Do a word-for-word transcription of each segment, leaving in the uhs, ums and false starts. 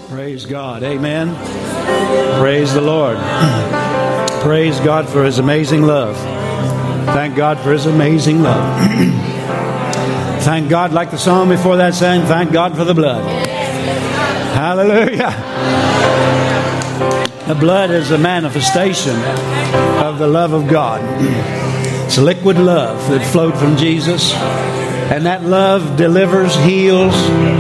Praise God. Amen. Praise the Lord. Praise God for His amazing love. Thank God for His amazing love. Thank God, like the song before that sang, thank God for the blood. Hallelujah. The blood is a manifestation of the love of God. It's a liquid love that flowed from Jesus. And that love delivers, heals,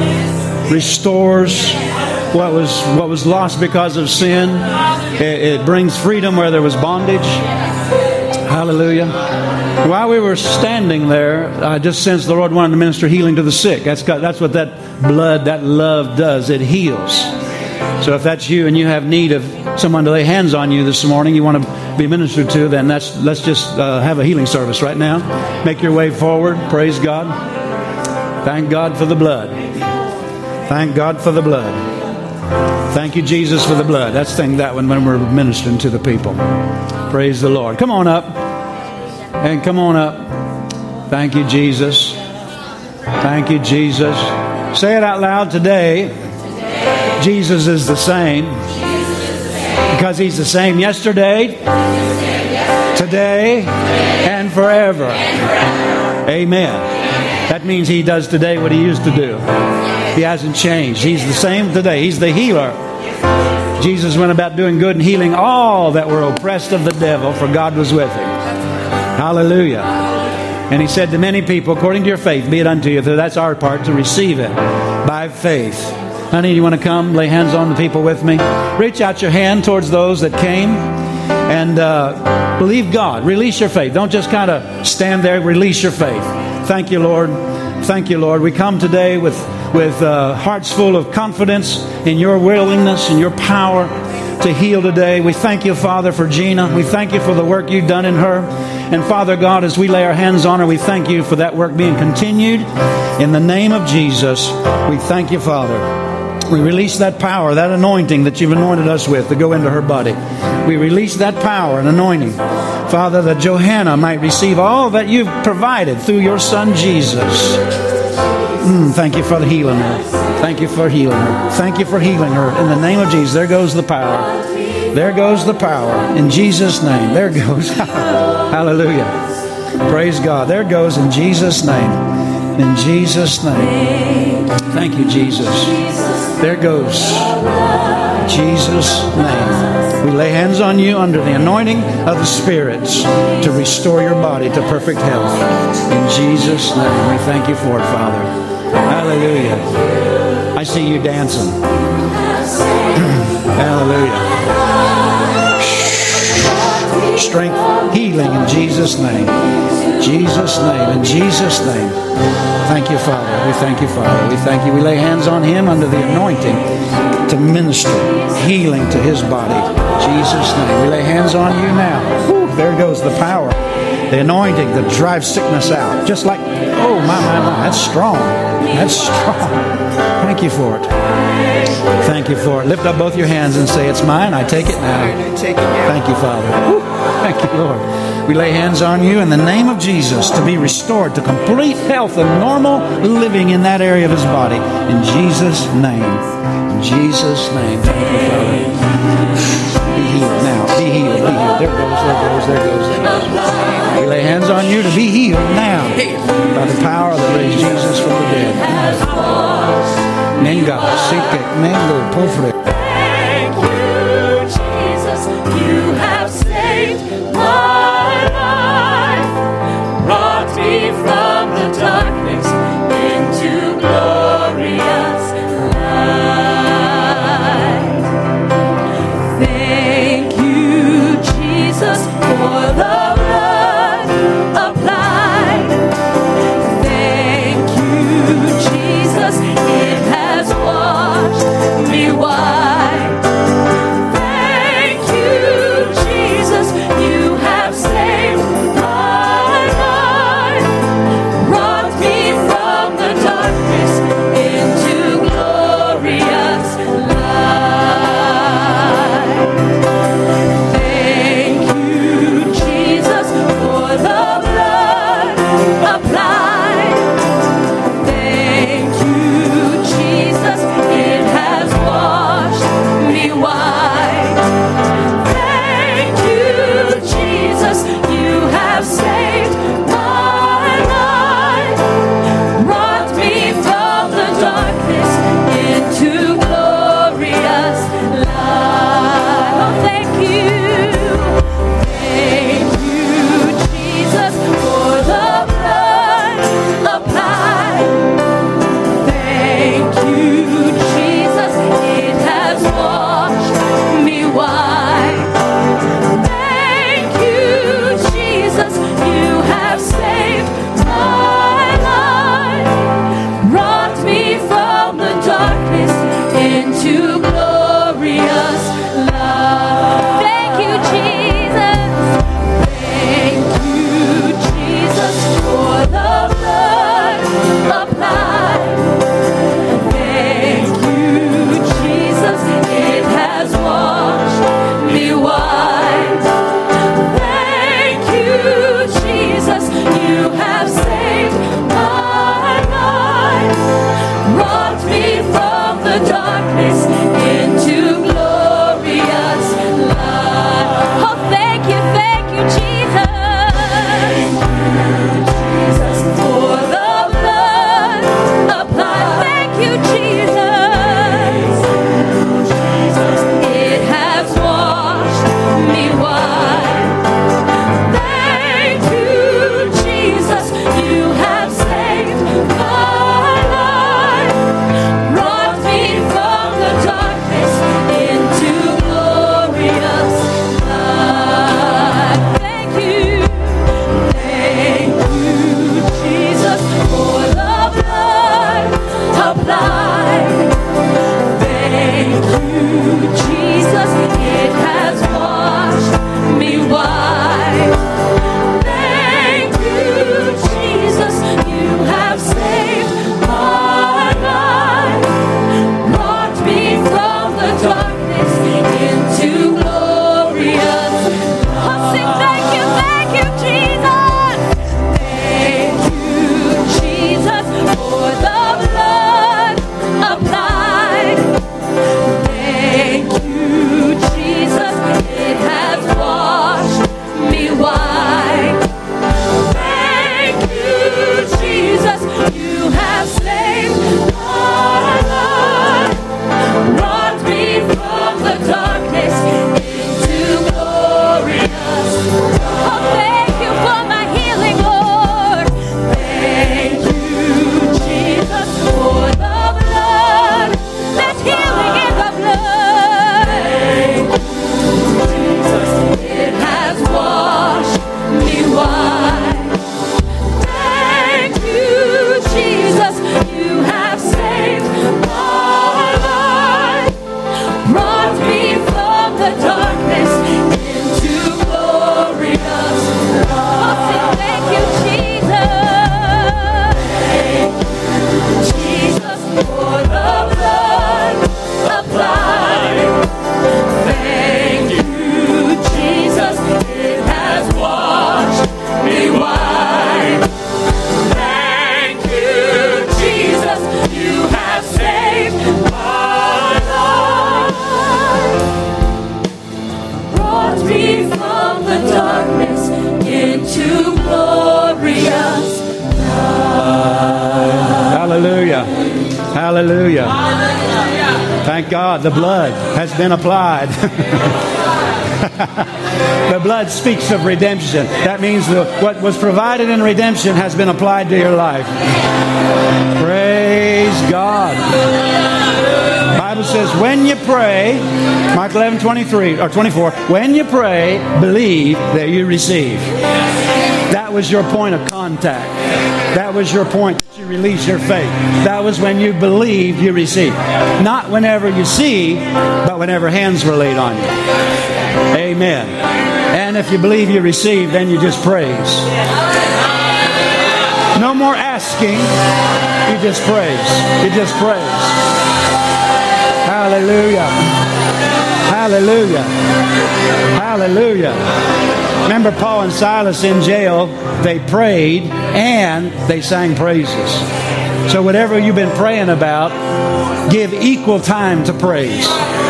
restores what was what was lost because of sin. It, it brings freedom where there was bondage. Hallelujah. While we were standing there, I just sensed the Lord wanted to minister healing to the sick. That's got, that's what that blood, that love does. It heals. So if that's you and you have need of someone to lay hands on you this morning, you want to be ministered to, then that's, let's just uh, have a healing service right now. Make your way forward. Praise God. Thank God for the blood. Thank God for the blood. Thank you, Jesus, for the blood. That's thing that one when we're ministering to the people. Praise the Lord. Come on up. And come on up. Thank you, Jesus. Thank you, Jesus. Say it out loud today. Jesus is the same. Because He's the same yesterday, today, and forever. Amen. That means He does today what He used to do. He hasn't changed. He's the same today. He's the healer. Jesus went about doing good and healing all that were oppressed of the devil, for God was with Him. Hallelujah. And He said to many people, according to your faith, be it unto you. So that's our part, to receive it by faith. Honey, you want to come lay hands on the people with me? Reach out your hand towards those that came and uh, believe God. Release your faith. Don't just kind of stand there. Release your faith. Thank you, Lord. Thank you, Lord. We come today with with uh, hearts full of confidence in your willingness and your power to heal today. We thank you, Father, for Gina. We thank you for the work you've done in her. And Father God, as we lay our hands on her, we thank you for that work being continued. In the name of Jesus, we thank you, Father. We release that power, that anointing that you've anointed us with to go into her body. We release that power and anointing, Father, that Johanna might receive all that you've provided through your Son, Jesus. Mm, thank you for healing her. Thank you for healing her. Thank you for healing her. In the name of Jesus, there goes the power. There goes the power. In Jesus' name. There goes. Hallelujah. Praise God. There goes in Jesus' name. In Jesus' name. Thank you, Jesus. There goes. Jesus' name. We lay hands on you under the anointing of the spirits to restore your body to perfect health. In Jesus' name. We thank you for it, Father. Hallelujah. I see you dancing. Hallelujah. Strength, healing in Jesus' name. Jesus' name. In Jesus' name. Thank you, Father. We thank you, Father. We thank you. We lay hands on him under the anointing to minister healing to his body. Jesus' name. We lay hands on you now. Whew, there goes the power. The anointing that drives sickness out. Just like, oh, my, my, my. That's strong. That's strong. Thank you for it. Thank you for it. Lift up both your hands and say, it's mine. I take it now. Thank you, Father. Woo. Thank you, Lord. We lay hands on you in the name of Jesus to be restored to complete health and normal living in that area of his body. In Jesus' name. In Jesus' name. Thank you, Father. Be healed now. Be healed. Be healed. There goes, there goes, there goes, there goes. We lay hands on you to be healed now by the power that raised Jesus from the dead. Menga, Sike, Mengo, Pofre. Thank you, Jesus. You have saved my life, brought me from the darkness into glorious light. Thank you, Jesus, for the blood applied. Thank you, Jesus, it has washed me white. Thank you, Jesus, you have saved my life, brought me from the darkness into glorious light. Thank you, Jesus, for the blood applied. Thank you, Jesus, it has washed into glorious love. Thank you, Jesus. Thank you, Jesus, for the blood applied. Thank you, Jesus, it has washed me white. Thank you, Jesus, you have saved my life, brought me from the darkness into glorious light. Oh, thank you, thank you, Jesus. Thank you, Jesus, for the blood applied. Thank you, Jesus. It has washed me white. Thank you, Jesus, you have saved my life, brought me from the darkness into glorious light. Thank you, thank you, Jesus, for the blood applied. Thank you, Jesus, it has washed me white. Thank you, Jesus, you have saved my life, brought me from the darkness into glorious. Oh, sing thank you, thank you, Jesus. Thank you, Jesus, for the blood applied. Thank you, Jesus, it has washed me white. Thank you, Jesus, you have saved my life, brought me from the darkness into glorious. Oh, thank you for my healing, Lord. Thank you, Jesus, for the blood. There's healing in the blood. Thank you, Jesus, it has washed me white. Thank you, Jesus, you have saved my life, brought me from the darkness into glorious light. Thank you, Jesus. Thank you, Jesus, for the blood applied. Thank you, Jesus, it has washed me white. Thank you, Jesus, you have saved my life, brought me from the darkness into glorious light. Hallelujah. Hallelujah. Thank God the blood has been applied. The blood speaks of redemption. That means the, what was provided in redemption has been applied to your life. Praise God. The Bible says, when you pray, Mark eleven twenty-three or twenty-four, when you pray, believe that you receive. That was your point of contact. That was your point that you release your faith. That was when you believed you received. Not whenever you see, but whenever hands were laid on you. Amen. And if you believe you receive, then you just praise. No more asking. You just praise. You just praise. Hallelujah. Hallelujah. Hallelujah. Remember Paul and Silas in jail, they prayed and they sang praises. So whatever you've been praying about, give equal time to praise.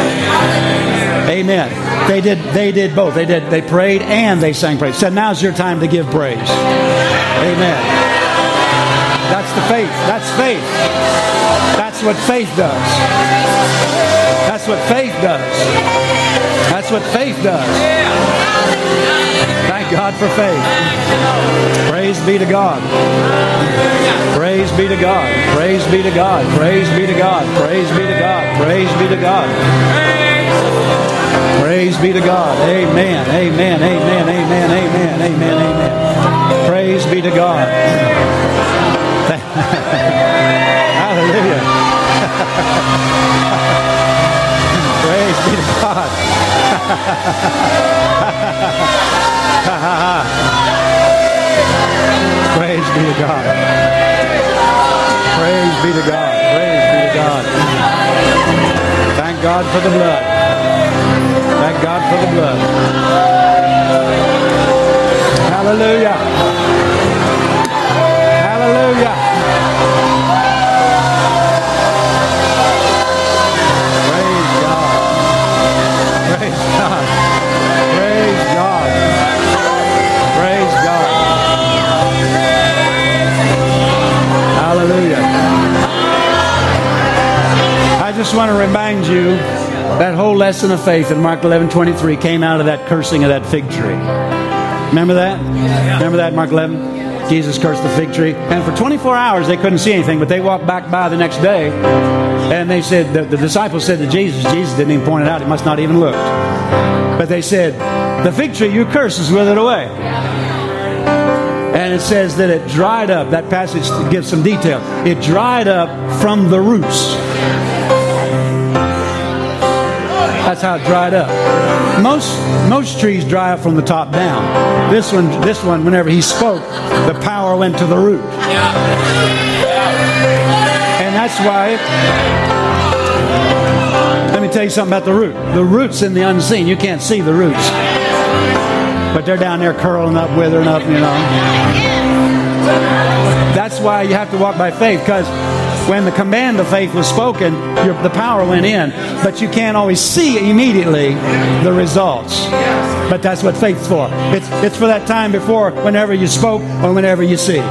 Amen. They did they did both. They did they prayed and they sang praise. So now's your time to give praise. Amen. That's the faith. That's faith. That's what faith does. That's what faith does. That's what faith does. Thank God for faith. Praise be to God. Praise be to God. Praise be to God. Praise be to God. Praise be to God. Praise be to God. Praise be to God. Amen. Amen. Amen. Amen. Amen. Amen. Amen. Praise be to God. Hallelujah. God. Praise be to God. Praise be to God. Praise be to God. Thank God for the blood. Thank God for the blood. Hallelujah. Hallelujah. Praise God. Praise God. Praise God. Praise God. Hallelujah. I just want to remind you that whole lesson of faith in Mark eleven twenty-three came out of that cursing of that fig tree. Remember that? Remember that, Mark eleven? Jesus cursed the fig tree. And for twenty-four hours they couldn't see anything, but they walked back by the next day and they said, the, the disciples said to Jesus, Jesus didn't even point it out, he must not even looked. But they said, the fig tree you cursed is withered away. And it says that it dried up. That passage gives some detail. It dried up from the roots. That's how it dried up. Most most trees dry up from the top down. This one, this one, whenever he spoke, the power went to the root. And that's why. Let me tell you something about the root. The root's in the unseen. You can't see the roots, but they're down there curling up, withering up. You know. That's why you have to walk by faith, because when the command of faith was spoken, your, the power went in, but you can't always see immediately the results. But that's what faith's for. It's it's for that time before, whenever you spoke or whenever you see.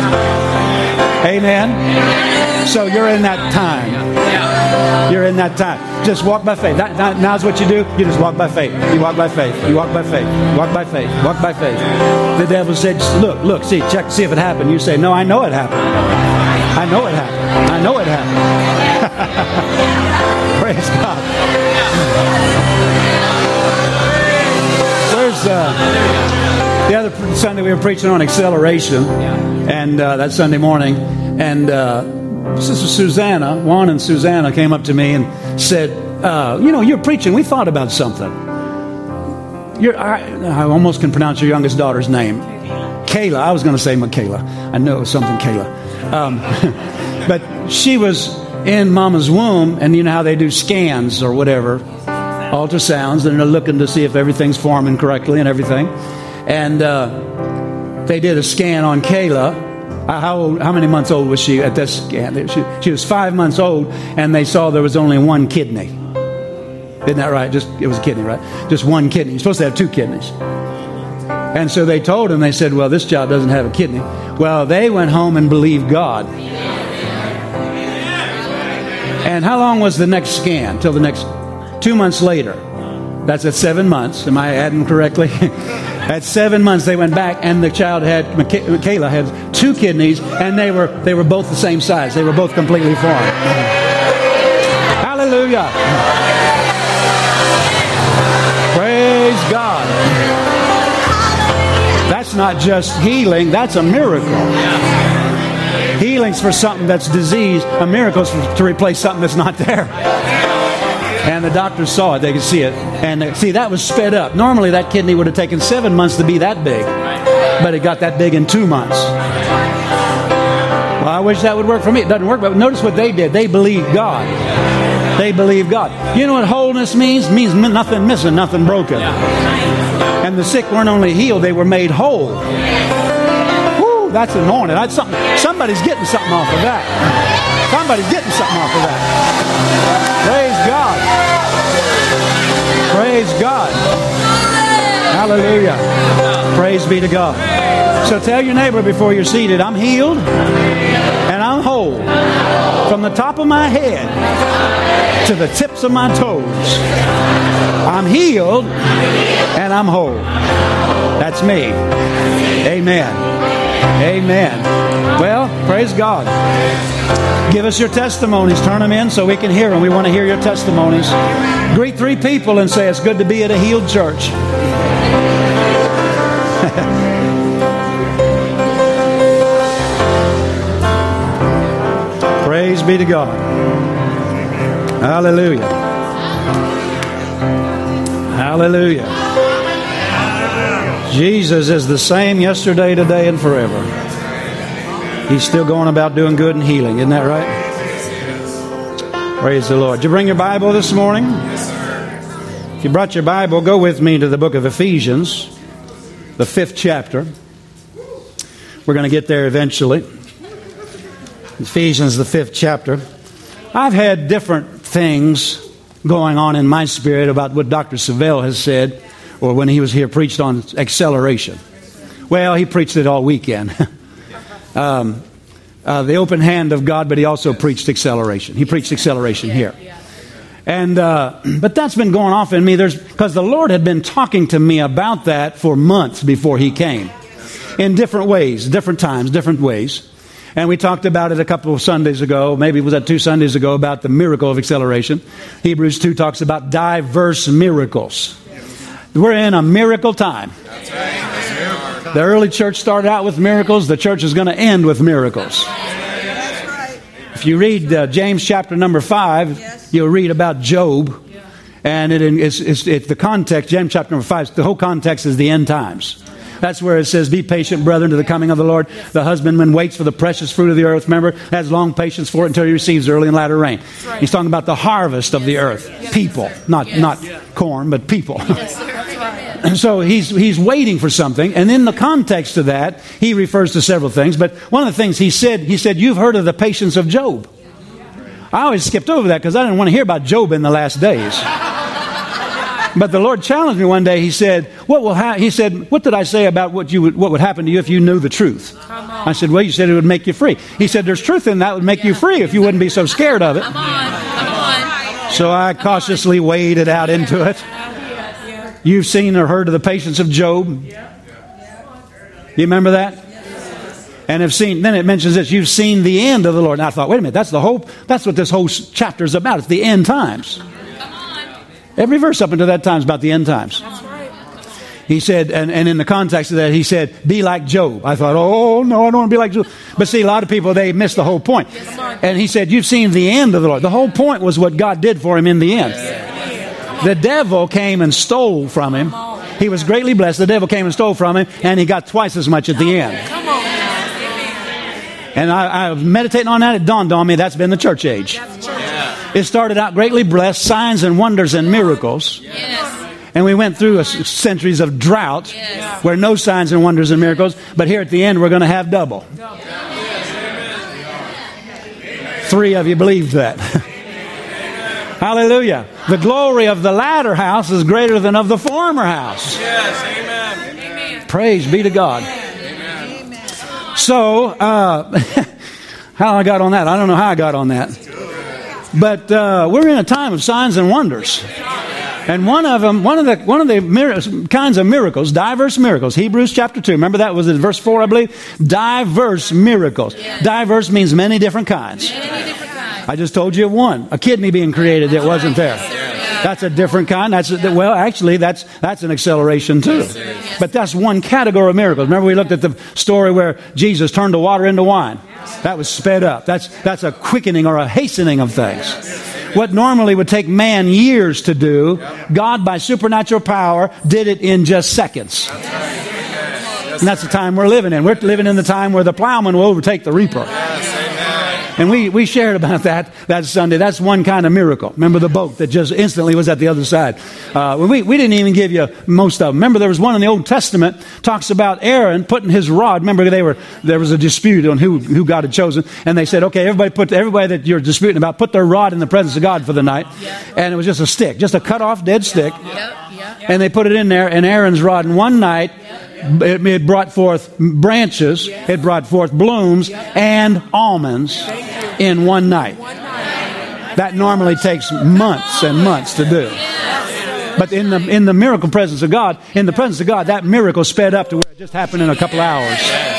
Amen. So you're in that time. You're in that time. Just walk by faith. That, that, now's what you do. You just walk by faith. You walk by faith. You walk by faith. Walk by faith. Walk by faith. The devil said, look, look, see, check, see if it happened. You say, no, I know it happened. I know it happened. I know it happened. Praise God. Where's uh, the other Sunday we were preaching on acceleration, and uh, that Sunday morning, and uh, Sister Susanna, Juan and Susanna came up to me and said, uh, you know, you're preaching. We thought about something. You're, I, I almost can pronounce your youngest daughter's name. Kayla. I was going to say Michaela. I know it was something Kayla. Um, but she was in Mama's womb, and you know how they do scans or whatever, ultrasounds, and they're looking to see if everything's forming correctly and everything. And uh, they did a scan on Kayla. Uh, how old, how many months old was she at this scan? She, she was five months old, and they saw there was only one kidney. Isn't that right? Just it was a kidney, right? Just one kidney. You're supposed to have two kidneys. And so they told him, they said, well, this child doesn't have a kidney. Well, they went home and believed God. And how long was the next scan? Till the next two months later. That's at seven months. Am I adding correctly? At seven months, they went back, and the child had, Michaela had two kidneys, and they were they were both the same size. They were both completely formed. Hallelujah. Praise God. That's not just healing, that's a miracle. Healing's for something that's diseased. A miracle's for, to replace something that's not there. And the doctors saw it. They could see it. And they, see, that was sped up. Normally that kidney would have taken seven months to be that big. But it got that big in two months. Well, I wish that would work for me. It doesn't work. But notice what they did. They believed God. They believed God. You know what wholeness means? It means nothing missing, nothing broken. And the sick weren't only healed, they were made whole. Woo, that's anointed. That's something. Somebody's getting something off of that. Somebody's getting something off of that. Praise God. Praise God. Hallelujah. Praise be to God. So tell your neighbor before you're seated, I'm healed and I'm whole. From the top of my head to the tips of my toes. I'm healed and I'm whole. That's me. Amen. Amen. Well, praise God. Give us your testimonies. Turn them in so we can hear them. We want to hear your testimonies. Greet three people and say, it's good to be at a healed church. Praise be to God. Hallelujah. Hallelujah. Jesus is the same yesterday, today, and forever. He's still going about doing good and healing. Isn't that right? Praise the Lord. Did you bring your Bible this morning? If you brought your Bible, go with me to the book of Ephesians, the fifth chapter. We're going to get there eventually. Ephesians, the fifth chapter. I've had different things going on in my spirit about what Doctor Savelle has said, or when he was here preached on acceleration. Well, he preached it all weekend. um, uh, the open hand of God, but he also preached acceleration. He preached acceleration here. And uh, but that's been going off in me. There's because the Lord had been talking to me about that for months before he came, in different ways, different times, different ways. And we talked about it a couple of Sundays ago. Maybe it was that two Sundays ago about the miracle of acceleration. Hebrews two talks about diverse miracles. We're in a miracle time. The early church started out with miracles. The church is going to end with miracles. If you read uh, James chapter number five, yes. You'll read about Job. Yeah. And it, it's, it's, it's the context, James chapter number five, the whole context is the end times. That's where it says, be patient, brethren, to the coming of the Lord. Yes. The husbandman waits for the precious fruit of the earth. Remember, has long patience for it until he receives early and latter rain. Right. He's talking about the harvest of yes. the earth. Yes. People, not, yes. not yes. corn, but people. Yes, and so he's he's waiting for something, and in the context of that, he refers to several things. But one of the things he said, he said, you've heard of the patience of Job. I always skipped over that because I didn't want to hear about Job in the last days. But the Lord challenged me one day. He said, "What will ha-? He said, what did I say about what you would, what would happen to you if you knew the truth?" I said, "Well, you said it would make you free." He said, "There's truth in that would make you free if you wouldn't be so scared of it." Come on, come on. So I cautiously waded out into it. You've seen or heard of the patience of Job. You remember that? And have seen. Then it mentions this. You've seen the end of the Lord. And I thought, wait a minute. That's the whole. That's what this whole chapter is about. It's the end times. Every verse up until that time is about the end times. He said, and, and in the context of that, he said, be like Job. I thought, oh, no, I don't want to be like Job. But see, a lot of people, they miss the whole point. And he said, you've seen the end of the Lord. The whole point was what God did for him in the end. The devil came and stole from him. He was greatly blessed. The devil came and stole from him, and he got twice as much at the end. And I, I was meditating on that. It dawned on me that's been the church age. It started out greatly blessed, signs and wonders and miracles. And we went through a centuries of drought where no signs and wonders and miracles. But here at the end, we're going to have double. Three of you believed that. Hallelujah. The glory of the latter house is greater than of the former house. Yes, amen. Praise be to God. Amen. So, uh, how I got on that, I don't know how I got on that. But uh, we're in a time of signs and wonders. And one of them, one of the one of the mir- kinds of miracles, diverse miracles, Hebrews chapter two. Remember that was in verse four, I believe? Diverse miracles. Yes. Diverse means many different kinds. Many different kinds. I just told you one, a kidney being created that wasn't there. That's a different kind. That's a, well, actually, that's that's an acceleration too. But that's one category of miracles. Remember we looked at the story where Jesus turned the water into wine. That was sped up. That's that's a quickening or a hastening of things. What normally would take man years to do, God by supernatural power did it in just seconds. And that's the time we're living in. We're living in the time where the plowman will overtake the reaper. And we, we shared about that that Sunday. That's one kind of miracle. Remember the boat that just instantly was at the other side. Uh, we, we didn't even give you most of them. Remember there was one in the Old Testament talks about Aaron putting his rod. Remember they were there was a dispute on who, who God had chosen. And they said, okay, everybody put everybody that you're disputing about, put their rod in the presence of God for the night. And it was just a stick, just a cut off dead stick. And they put it in there, and Aaron's rod. And one night, it, it brought forth branches, it brought forth blooms and almonds in one night. That normally takes months and months to do. But in the in the miracle presence of God, in the presence of God, that miracle sped up to where it just happened in a couple hours.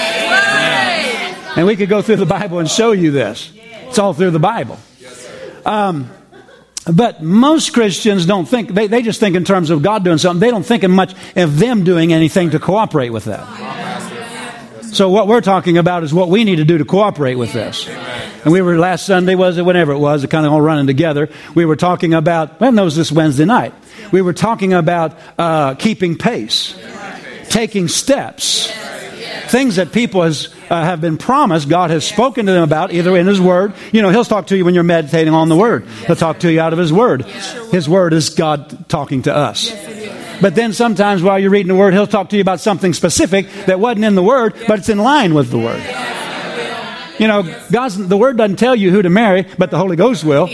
And we could go through the Bible and show you this. It's all through the Bible. Um, But most Christians don't think, they, they just think in terms of God doing something. They don't think in much of them doing anything to cooperate with that. So what we're talking about is what we need to do to cooperate with this. And we were last Sunday, was it, whenever it was, it kind of all running together. We were talking about, well, no, it was this Wednesday night. We were talking about uh, keeping pace, taking steps, things that people has, uh, have been promised, God has spoken to them about, either in His Word. You know, He'll talk to you when you're meditating on the Word. He'll talk to you out of His Word. His Word is God talking to us. But then sometimes while you're reading the Word, He'll talk to you about something specific that wasn't in the Word, but it's in line with the Word. You know, God's, the Word doesn't tell you who to marry, but the Holy Ghost will.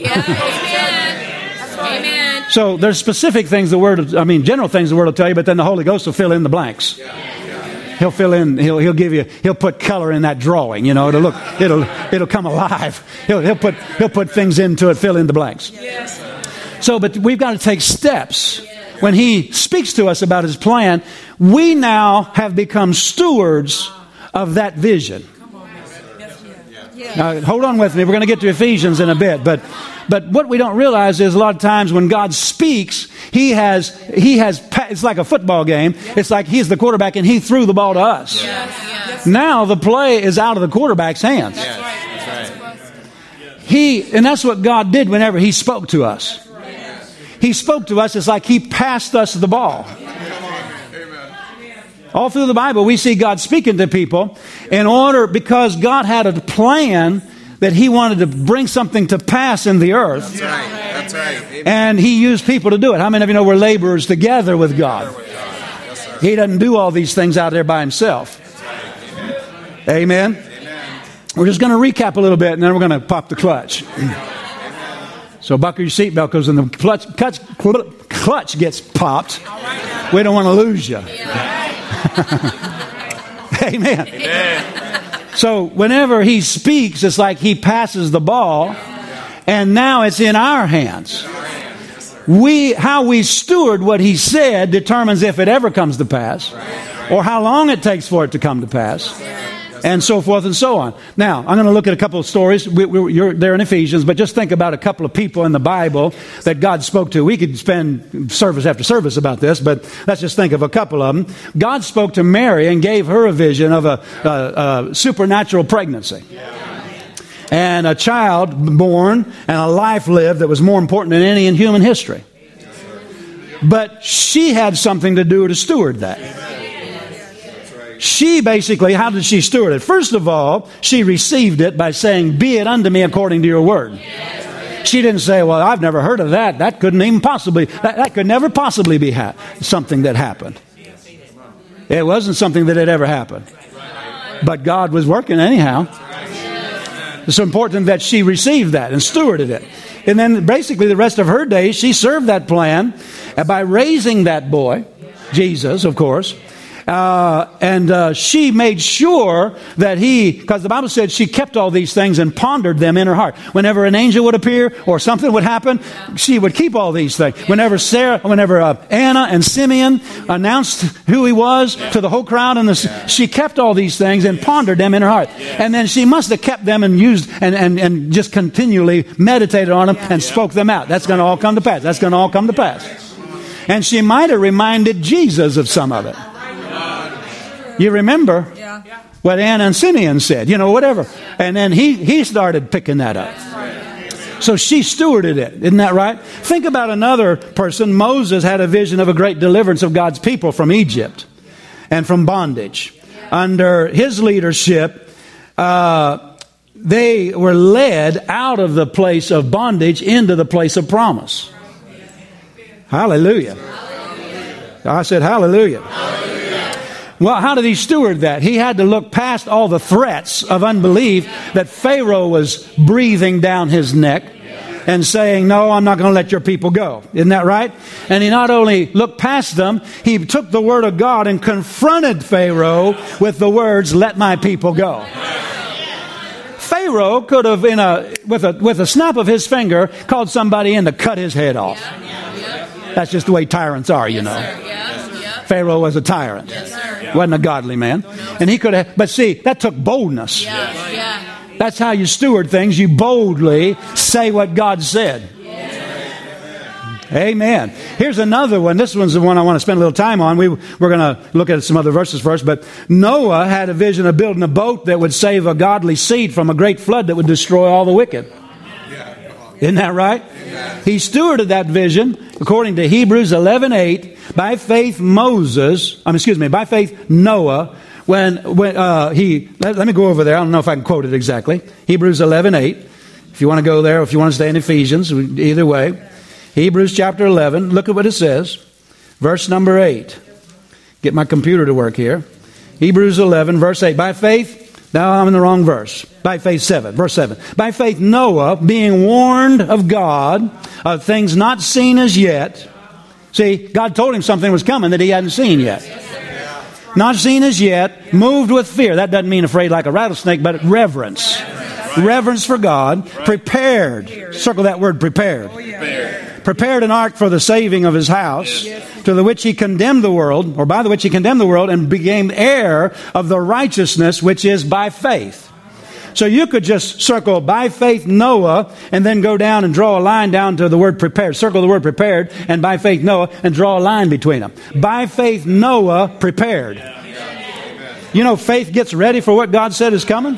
Amen. So there's specific things the Word, I mean, general things the Word will tell you, but then the Holy Ghost will fill in the blanks. He'll fill in, he'll, he'll give you, he'll put color in that drawing, you know, it'll look, it'll, it'll come alive. He'll, he'll put, he'll put things into it, fill in the blanks. So, but we've got to take steps. When He speaks to us about His plan, we now have become stewards of that vision. Now, hold on with me. We're going to get to Ephesians in a bit, but but what we don't realize is a lot of times when God speaks, He has He has it's like a football game. It's like He's the quarterback and He threw the ball to us. Yes. Now the play is out of the quarterback's hands. That's right. That's right. He and that's what God did whenever He spoke to us. He spoke to us. It's like He passed us the ball. All through the Bible, we see God speaking to people in order, because God had a plan that He wanted to bring something to pass in the earth. That's right. That's right. Amen. And He used people to do it. How many of you know we're laborers together with God? Yes, He doesn't do all these things out there by Himself. Amen. Amen. We're just going to recap a little bit, and then we're going to pop the clutch. So buckle your seatbelt, because when the clutch, clutch, clutch gets popped, we don't want to lose you. Amen. Amen. So whenever He speaks, it's like He passes the ball, and now it's in our hands. We, how we steward what He said determines if it ever comes to pass, or how long it takes for it to come to pass, and so forth and so on. Now, I'm going to look at a couple of stories. We, we, you're there in Ephesians, but just think about a couple of people in the Bible that God spoke to. We could spend service after service about this, but let's just think of a couple of them. God spoke to Mary and gave her a vision of a, a, a supernatural pregnancy. And a child born and a life lived that was more important than any in human history. But she had something to do to steward that. She basically, how did she steward it? First of all, she received it by saying, "Be it unto me according to your word." She didn't say, "Well, I've never heard of that. That couldn't even possibly, that, that could never possibly be ha- something that happened." It wasn't something that had ever happened. But God was working anyhow. It's important that she received that and stewarded it. And then basically the rest of her days, she served that plan by raising that boy, Jesus, of course. Uh, and uh, she made sure that he, because the Bible said she kept all these things and pondered them in her heart. Whenever an angel would appear or something would happen, she would keep all these things. Whenever Sarah, whenever uh, Anna and Simeon announced who he was to the whole crowd, and the, she kept all these things and pondered them in her heart. And then she must have kept them and used and, and, and just continually meditated on them and spoke them out. That's going to all come to pass. That's going to all come to pass. And she might have reminded Jesus of some of it. You remember yeah. what Anna and Simeon said, you know, whatever. And then he, he started picking that up. So she stewarded it. Isn't that right? Think about another person. Moses had a vision of a great deliverance of God's people from Egypt and from bondage. Under his leadership, uh, they were led out of the place of bondage into the place of promise. Hallelujah. I said hallelujah. Hallelujah. Well, how did he steward that? He had to look past all the threats of unbelief that Pharaoh was breathing down his neck and saying, "No, I'm not going to let your people go." Isn't that right? And he not only looked past them, he took the word of God and confronted Pharaoh with the words, "Let my people go." Pharaoh could have, in a with a with a snap of his finger, called somebody in to cut his head off. That's just the way tyrants are, you know. Pharaoh was a tyrant. Wasn't a godly man. And he could have, but see, that took boldness. That's how you steward things. You boldly say what God said. Amen. Here's another one. This one's the one I want to spend a little time on. We, we're going to look at some other verses first. But Noah had a vision of building a boat that would save a godly seed from a great flood that would destroy all the wicked. Isn't that right? Amen. He stewarded that vision according to Hebrews eleven eight. By faith Moses, um, excuse me, by faith Noah, when, when uh, he, let, let me go over there. I don't know if I can quote it exactly. Hebrews eleven eight. If you want to go there, or if you want to stay in Ephesians, either way. Hebrews chapter eleven, look at what it says. Verse number eight. Get my computer to work here. Hebrews eleven, verse eight. By faith, now I'm in the wrong verse. By faith seven, verse seven. By faith Noah, being warned of God of things not seen as yet. See, God told him something was coming that he hadn't seen yet. Not seen as yet, moved with fear. That doesn't mean afraid like a rattlesnake, but reverence. Reverence for God. Prepared. Circle that word, prepared. Prepared an ark for the saving of his house, to the which he condemned the world, or by the which he condemned the world, and became heir of the righteousness which is by faith. So you could just circle by faith Noah, and then go down and draw a line down to the word prepared. Circle the word prepared, and by faith Noah, and draw a line between them. By faith Noah prepared. You know, faith gets ready for what God said is coming.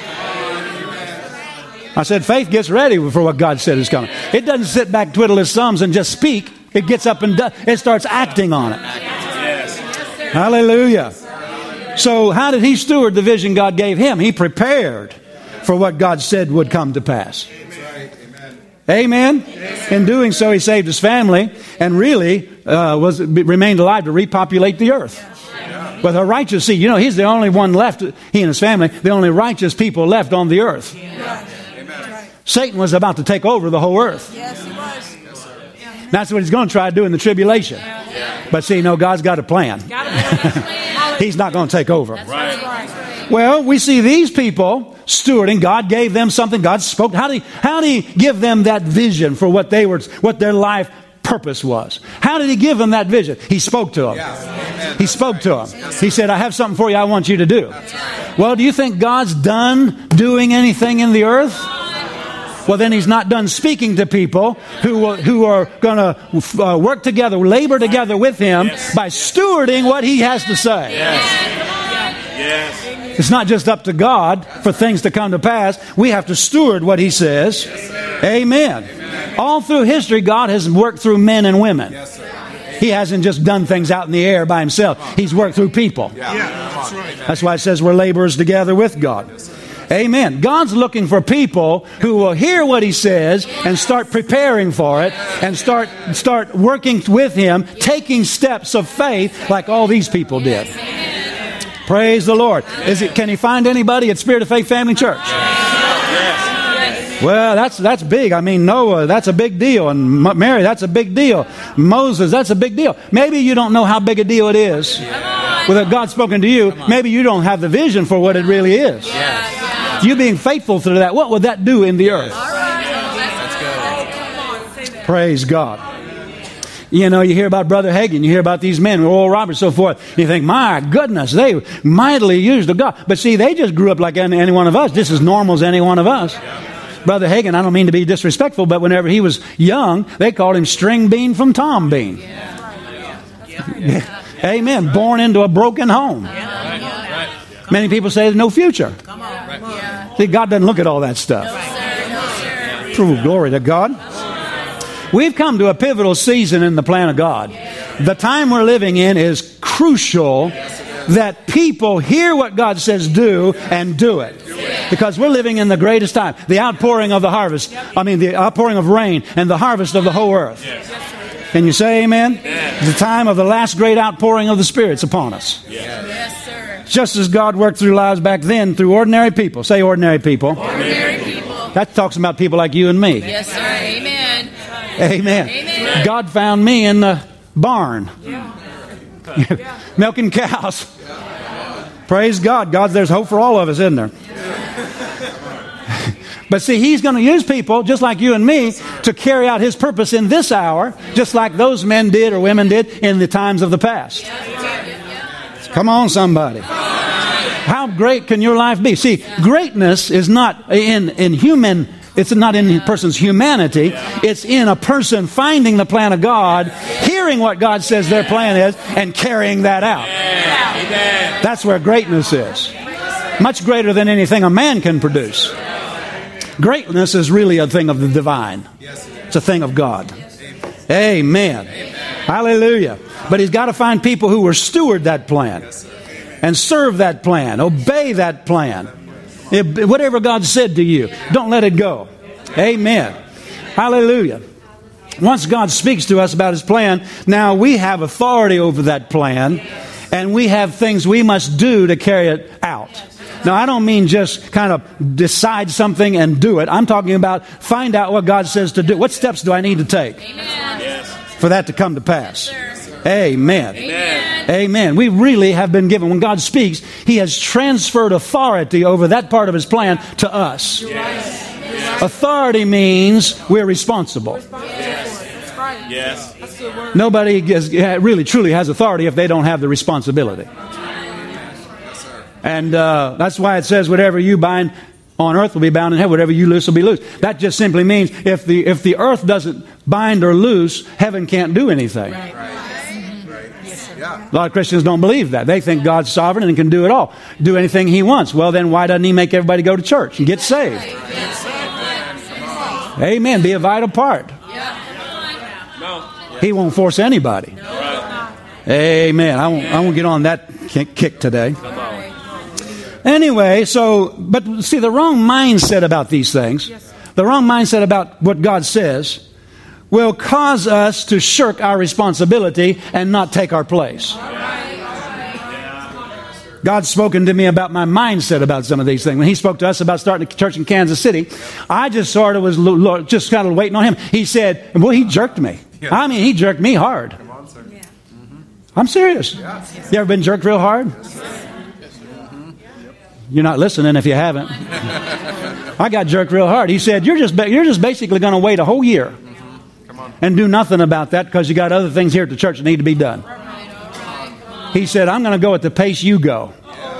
I said faith gets ready for what God said is coming. It doesn't sit back, twiddle its thumbs, and just speak. It gets up and does, it starts acting on it. Yes. Hallelujah. So how did he steward the vision God gave him? He prepared for what God said would come to pass. Amen. In doing so, he saved his family and really uh, was remained alive to repopulate the earth. With a righteous seed. You know, he's the only one left, he and his family, the only righteous people left on the earth. Satan was about to take over the whole earth. Yes, he was. That's what he's going to try to do in the tribulation. But see, no, God's got a plan. He's not going to take over. Well, we see these people stewarding. God gave them something. God spoke. How did he, how did he give them that vision for what they were, what their life purpose was? How did he give them that vision? He spoke to them. Yeah. He spoke to them. He said, I have something for you I want you to do. Well, do you think God's done doing anything in the earth? Well, then he's not done speaking to people who, who are going to uh, work together, labor together with him yes. by stewarding what he has to say. Yes. Yes. It's not just up to God for things to come to pass. We have to steward what he says. Yes, Amen. Amen. All through history, God has worked through men and women. Yes, he hasn't just done things out in the air by himself. He's worked through people. Yeah, that's right. That's why it says we're laborers together with God. Amen. God's looking for people who will hear what he says and start preparing for it and start start working with him, taking steps of faith like all these people did. Praise the Lord. Is it? Can he find anybody at Spirit of Faith Family Church? Well, that's that's big. I mean, Noah, that's a big deal. And Mary, that's a big deal. Moses, that's a big deal. Maybe you don't know how big a deal it is. Without God spoken to you, maybe you don't have the vision for what it really is. You being faithful to that, what would that do in the earth? Praise God. You know, you hear about Brother Hagin, you hear about these men, Oral Roberts, so forth. You think, my goodness, they mightily used of God. But see, they just grew up like any, any one of us, just as normal as any one of us. Brother Hagin, I don't mean to be disrespectful, but whenever he was young, they called him String Bean from Tom Bean. Yeah. Amen. Born into a broken home. Many people say there's no future. See, God doesn't look at all that stuff. True, glory to God. We've come to a pivotal season in the plan of God. The time we're living in is crucial that people hear what God says do and do it. Because we're living in the greatest time. The outpouring of the harvest. I mean, the outpouring of rain and the harvest of the whole earth. Can you say amen? The time of the last great outpouring of the Spirit's upon us. Yes, sir. Just as God worked through lives back then through ordinary people. Say ordinary people. Ordinary people. That talks about people like you and me. Yes, sir. Amen. Amen. Amen. God found me in the barn. Yeah. Milking cows. Praise God. God, there's hope for all of us, isn't there? But see, he's going to use people just like you and me to carry out his purpose in this hour, just like those men did or women did in the times of the past. Come on, somebody. How great can your life be? See, greatness is not in, in human It's not in a person's humanity. It's in a person finding the plan of God, hearing what God says their plan is, and carrying that out. That's where greatness is. Much greater than anything a man can produce. Greatness is really a thing of the divine. It's a thing of God. Amen. Hallelujah. But he's got to find people who will steward that plan and serve that plan, obey that plan. If, whatever God said to you, don't let it go. Amen. Hallelujah. Once God speaks to us about His plan, now we have authority over that plan, and we have things we must do to carry it out. Now, I don't mean just kind of decide something and do it. I'm talking about find out what God says to do. What steps do I need to take for that to come to pass? Amen. Amen. Amen. We really have been given, when God speaks, He has transferred authority over that part of His plan to us. Yes. Authority means we're responsible. Yes. Nobody is, really truly has authority if they don't have the responsibility. And uh, that's why it says, whatever you bind on earth will be bound in heaven. Whatever you loose will be loose. That just simply means if the if the earth doesn't bind or loose, heaven can't do anything. Right. Right. A lot of Christians don't believe that. They think God's sovereign and can do it all, do anything He wants. Well, then why doesn't He make everybody go to church and get saved? Amen. Be a vital part. He won't force anybody. Amen. I won't. I won't get on that kick today. Anyway, so, but see, the wrong mindset about these things, the wrong mindset about what God says, will cause us to shirk our responsibility and not take our place. God's spoken to me about my mindset about some of these things. When He spoke to us about starting a church in Kansas City, I just sort of was just kind of waiting on Him. He said, well, He jerked me. I mean, He jerked me hard. I'm serious. You ever been jerked real hard? You're not listening if you haven't. I got jerked real hard. He said, you're just you're just basically going to wait a whole year and do nothing about that because you got other things here at the church that need to be done. He said, I'm going to go at the pace you go.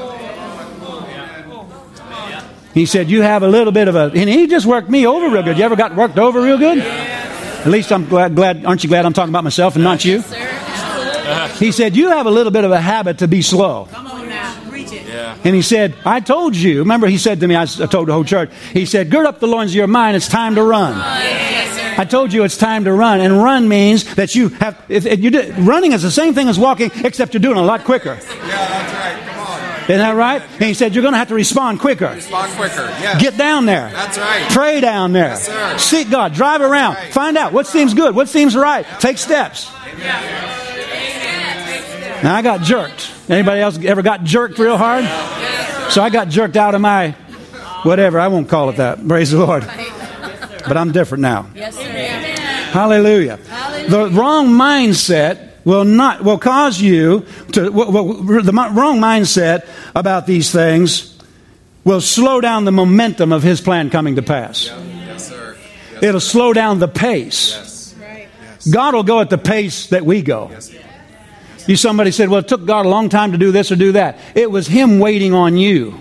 He said, you have a little bit of a... And he just worked me over real good. You ever got worked over real good? At least I'm glad, glad. Aren't you glad I'm talking about myself and not you? He said, you have a little bit of a habit to be slow. And he said, I told you. Remember, he said to me, I told the whole church, he said, gird up the loins of your mind. It's time to run. I told you it's time to run. And run means that you have, if, if you do, running is the same thing as walking, except you're doing it a lot quicker. Yeah, that's right. Come on. Isn't that right? And he said, you're going to have to respond quicker. Respond quicker. Yes. Get down there. That's right. Pray down there. Yes, sir. Seek God. Drive around. Right. Find out what seems good, what seems right. Take steps. Amen. Now, I got jerked. Anybody else ever got jerked real hard? So I got jerked out of my whatever. I won't call it that. Praise the Lord. But I'm different now. Yes, sir. Hallelujah. Hallelujah. The wrong mindset will not will cause you to well, the wrong mindset about these things will slow down the momentum of His plan coming to pass. Yes, sir. Yes, It'll slow down the pace. Yes. Right. God will go at the pace that we go. Yes. You somebody said, well, it took God a long time to do this or do that. It was Him waiting on you.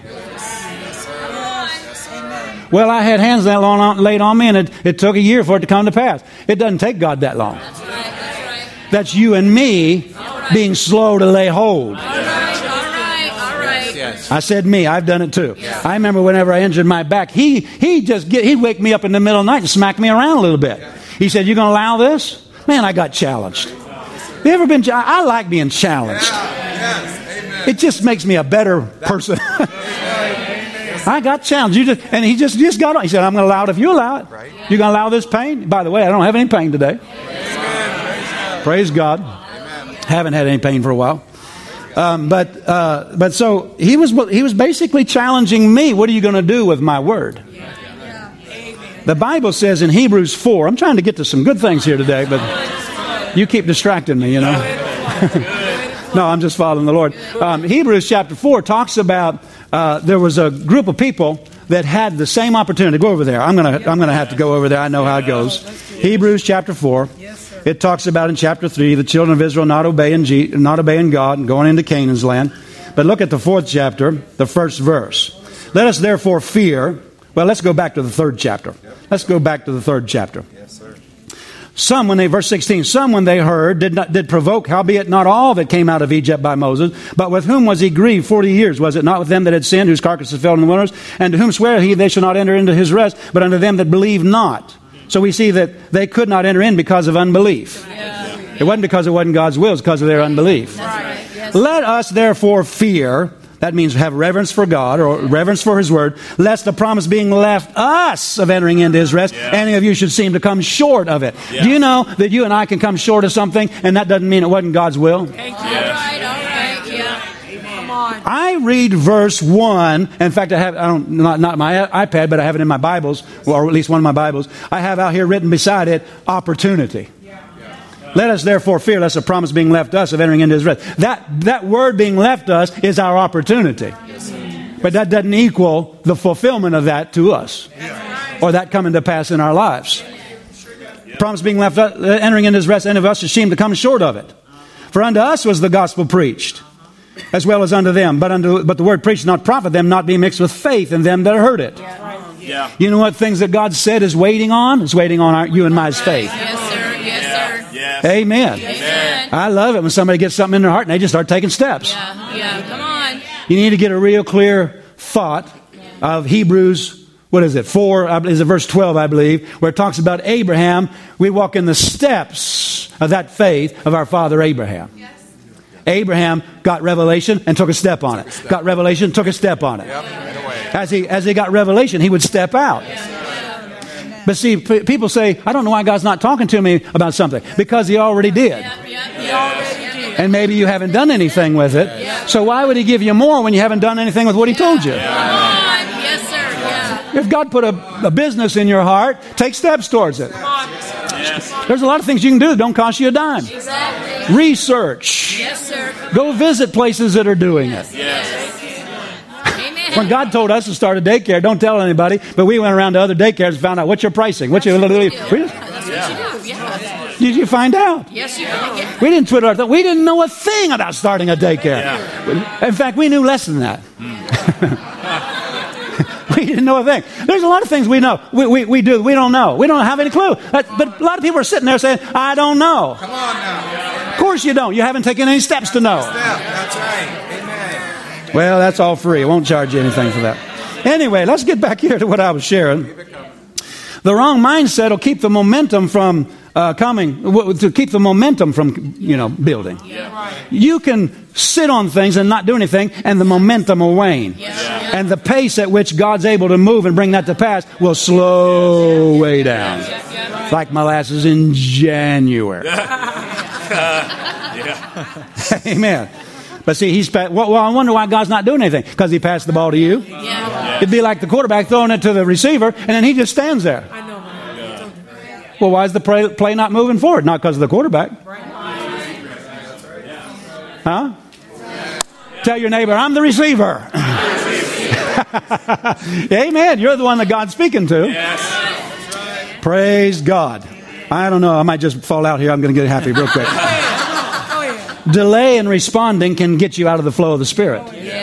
Well, I had hands that long on, laid on me, and it, it took a year for it to come to pass. It doesn't take God that long. That's, right, that's, right. That's you and me right. being slow to lay hold. All right, all right, all right. Yes. I said me. I've done it too. Yeah. I remember whenever I injured my back, he he just get, he'd wake me up in the middle of the night and smack me around a little bit. Yeah. He said, "You going to allow this?" Man, I got challenged. You ever been? I like being challenged. Yeah. Yes. It just makes me a better person. I got challenged. You just, and he just, just got on. He said, "I'm going to allow it if you allow it. Right. You're going to allow this pain." By the way, I don't have any pain today. Amen. Praise God. Amen. Haven't had any pain for a while. Um, but uh, but so he was he was basically challenging me. What are you going to do with my word? Yeah. Yeah. The Bible says in Hebrews four. I'm trying to get to some good things here today, but you keep distracting me, you know. No, I'm just following the Lord. Um, Hebrews chapter four talks about uh, there was a group of people that had the same opportunity. Go over there. I'm gonna I'm gonna have to go over there. I know how it goes. Hebrews chapter four. It talks about in chapter three the children of Israel not obeying G, not obeying God and going into Canaan's land. But look at the fourth chapter, the first verse. Let us therefore fear. Well, let's go back to the third chapter. Let's go back to the third chapter. Yes, sir. Some, when they, verse sixteen, some when they heard did not did provoke, howbeit not all that came out of Egypt by Moses, but with whom was he grieved forty years? Was it not with them that had sinned, whose carcasses fell in the wilderness? And to whom sware he they shall not enter into his rest, but unto them that believe not? So we see that they could not enter in because of unbelief. Yeah. It wasn't because it wasn't God's will, it's because of their unbelief. That's right. Yes. Let us therefore fear, that means have reverence for God or reverence for His Word, lest the promise being left us of entering into His rest, Yeah. any of you should seem to come short of it. Yeah. Do you know that you and I can come short of something, and that doesn't mean it wasn't God's will? Thank you. All right. All right. Yeah. Come on. I read verse one. In fact, I have, I don't, not, not my iPad, but I have it in my Bibles, or at least one of my Bibles. I have out here written beside it, opportunity. Let us therefore fear lest the promise being left us of entering into His rest. That, that word being left us is our opportunity. But that doesn't equal the fulfillment of that to us. Or that coming to pass in our lives. Promise being left us, entering into His rest, any of us should seem to come short of it. For unto us was the gospel preached, as well as unto them. But unto, but the word preached not profit them, not being mixed with faith in them that heard it. Yeah. You know what things that God said is waiting on? It's waiting on our, you and my faith. Yes, sir. Yes, sir. Yes. Amen. Amen. I love it when somebody gets something in their heart and they just start taking steps. Yeah. Yeah. Come on. You need to get a real clear thought of Hebrews, what is it, four, I believe, is it verse twelve, I believe, where it talks about Abraham. We walk in the steps of that faith of our father Abraham. Abraham got revelation and took a step on it. Got revelation, took a step on it. Yep, right away. As he, as he got revelation, he would step out. But see, p- people say, I don't know why God's not talking to me about something. Because He already did. Yeah. Yeah. He already did. And maybe you haven't done anything with it. So why would He give you more when you haven't done anything with what He told you? Come on. Yes, sir. Yeah. If God put a, a business in your heart, take steps towards it. Yes. There's a lot of things you can do that don't cost you a dime. Exactly. Research. Yes, sir. Go visit places that are doing it. Yes. Amen. When God told us to start a daycare, don't tell anybody, but we went around to other daycares and found out, what's your pricing? What's your... That's what We you just- do. That's what you do. Yeah. Did you find out? Yes, you do. We didn't Twitter our thought. We didn't know a thing about starting a daycare. In fact, we knew less than that. We didn't know a thing. There's a lot of things we know. We, we, we do. We don't know. We don't have any clue. But, but a lot of people are sitting there saying, I don't know. Come on now. Of course you don't. You haven't taken any steps to know. Step. That's right. Amen. Well, that's all free. I won't charge you anything for that. Anyway, let's get back here to what I was sharing. The wrong mindset will keep the momentum from uh, coming, w- to keep the momentum from, you know, building. You can sit on things and not do anything, and the momentum will wane. And the pace at which God's able to move and bring that to pass will slow way down. Like molasses in January. Amen. But see, he's pa- well, well, I wonder why God's not doing anything. Because He passed the ball to you. Yeah. It'd be like the quarterback throwing it to the receiver, and then he just stands there. Yeah. Well, why is the play, play not moving forward? Not because of the quarterback. Huh? Tell your neighbor, I'm the receiver. Amen. You're the one that God's speaking to. Yes. Praise God. I don't know. I might just fall out here. I'm going to get happy real quick. Delay in responding can get you out of the flow of the Spirit.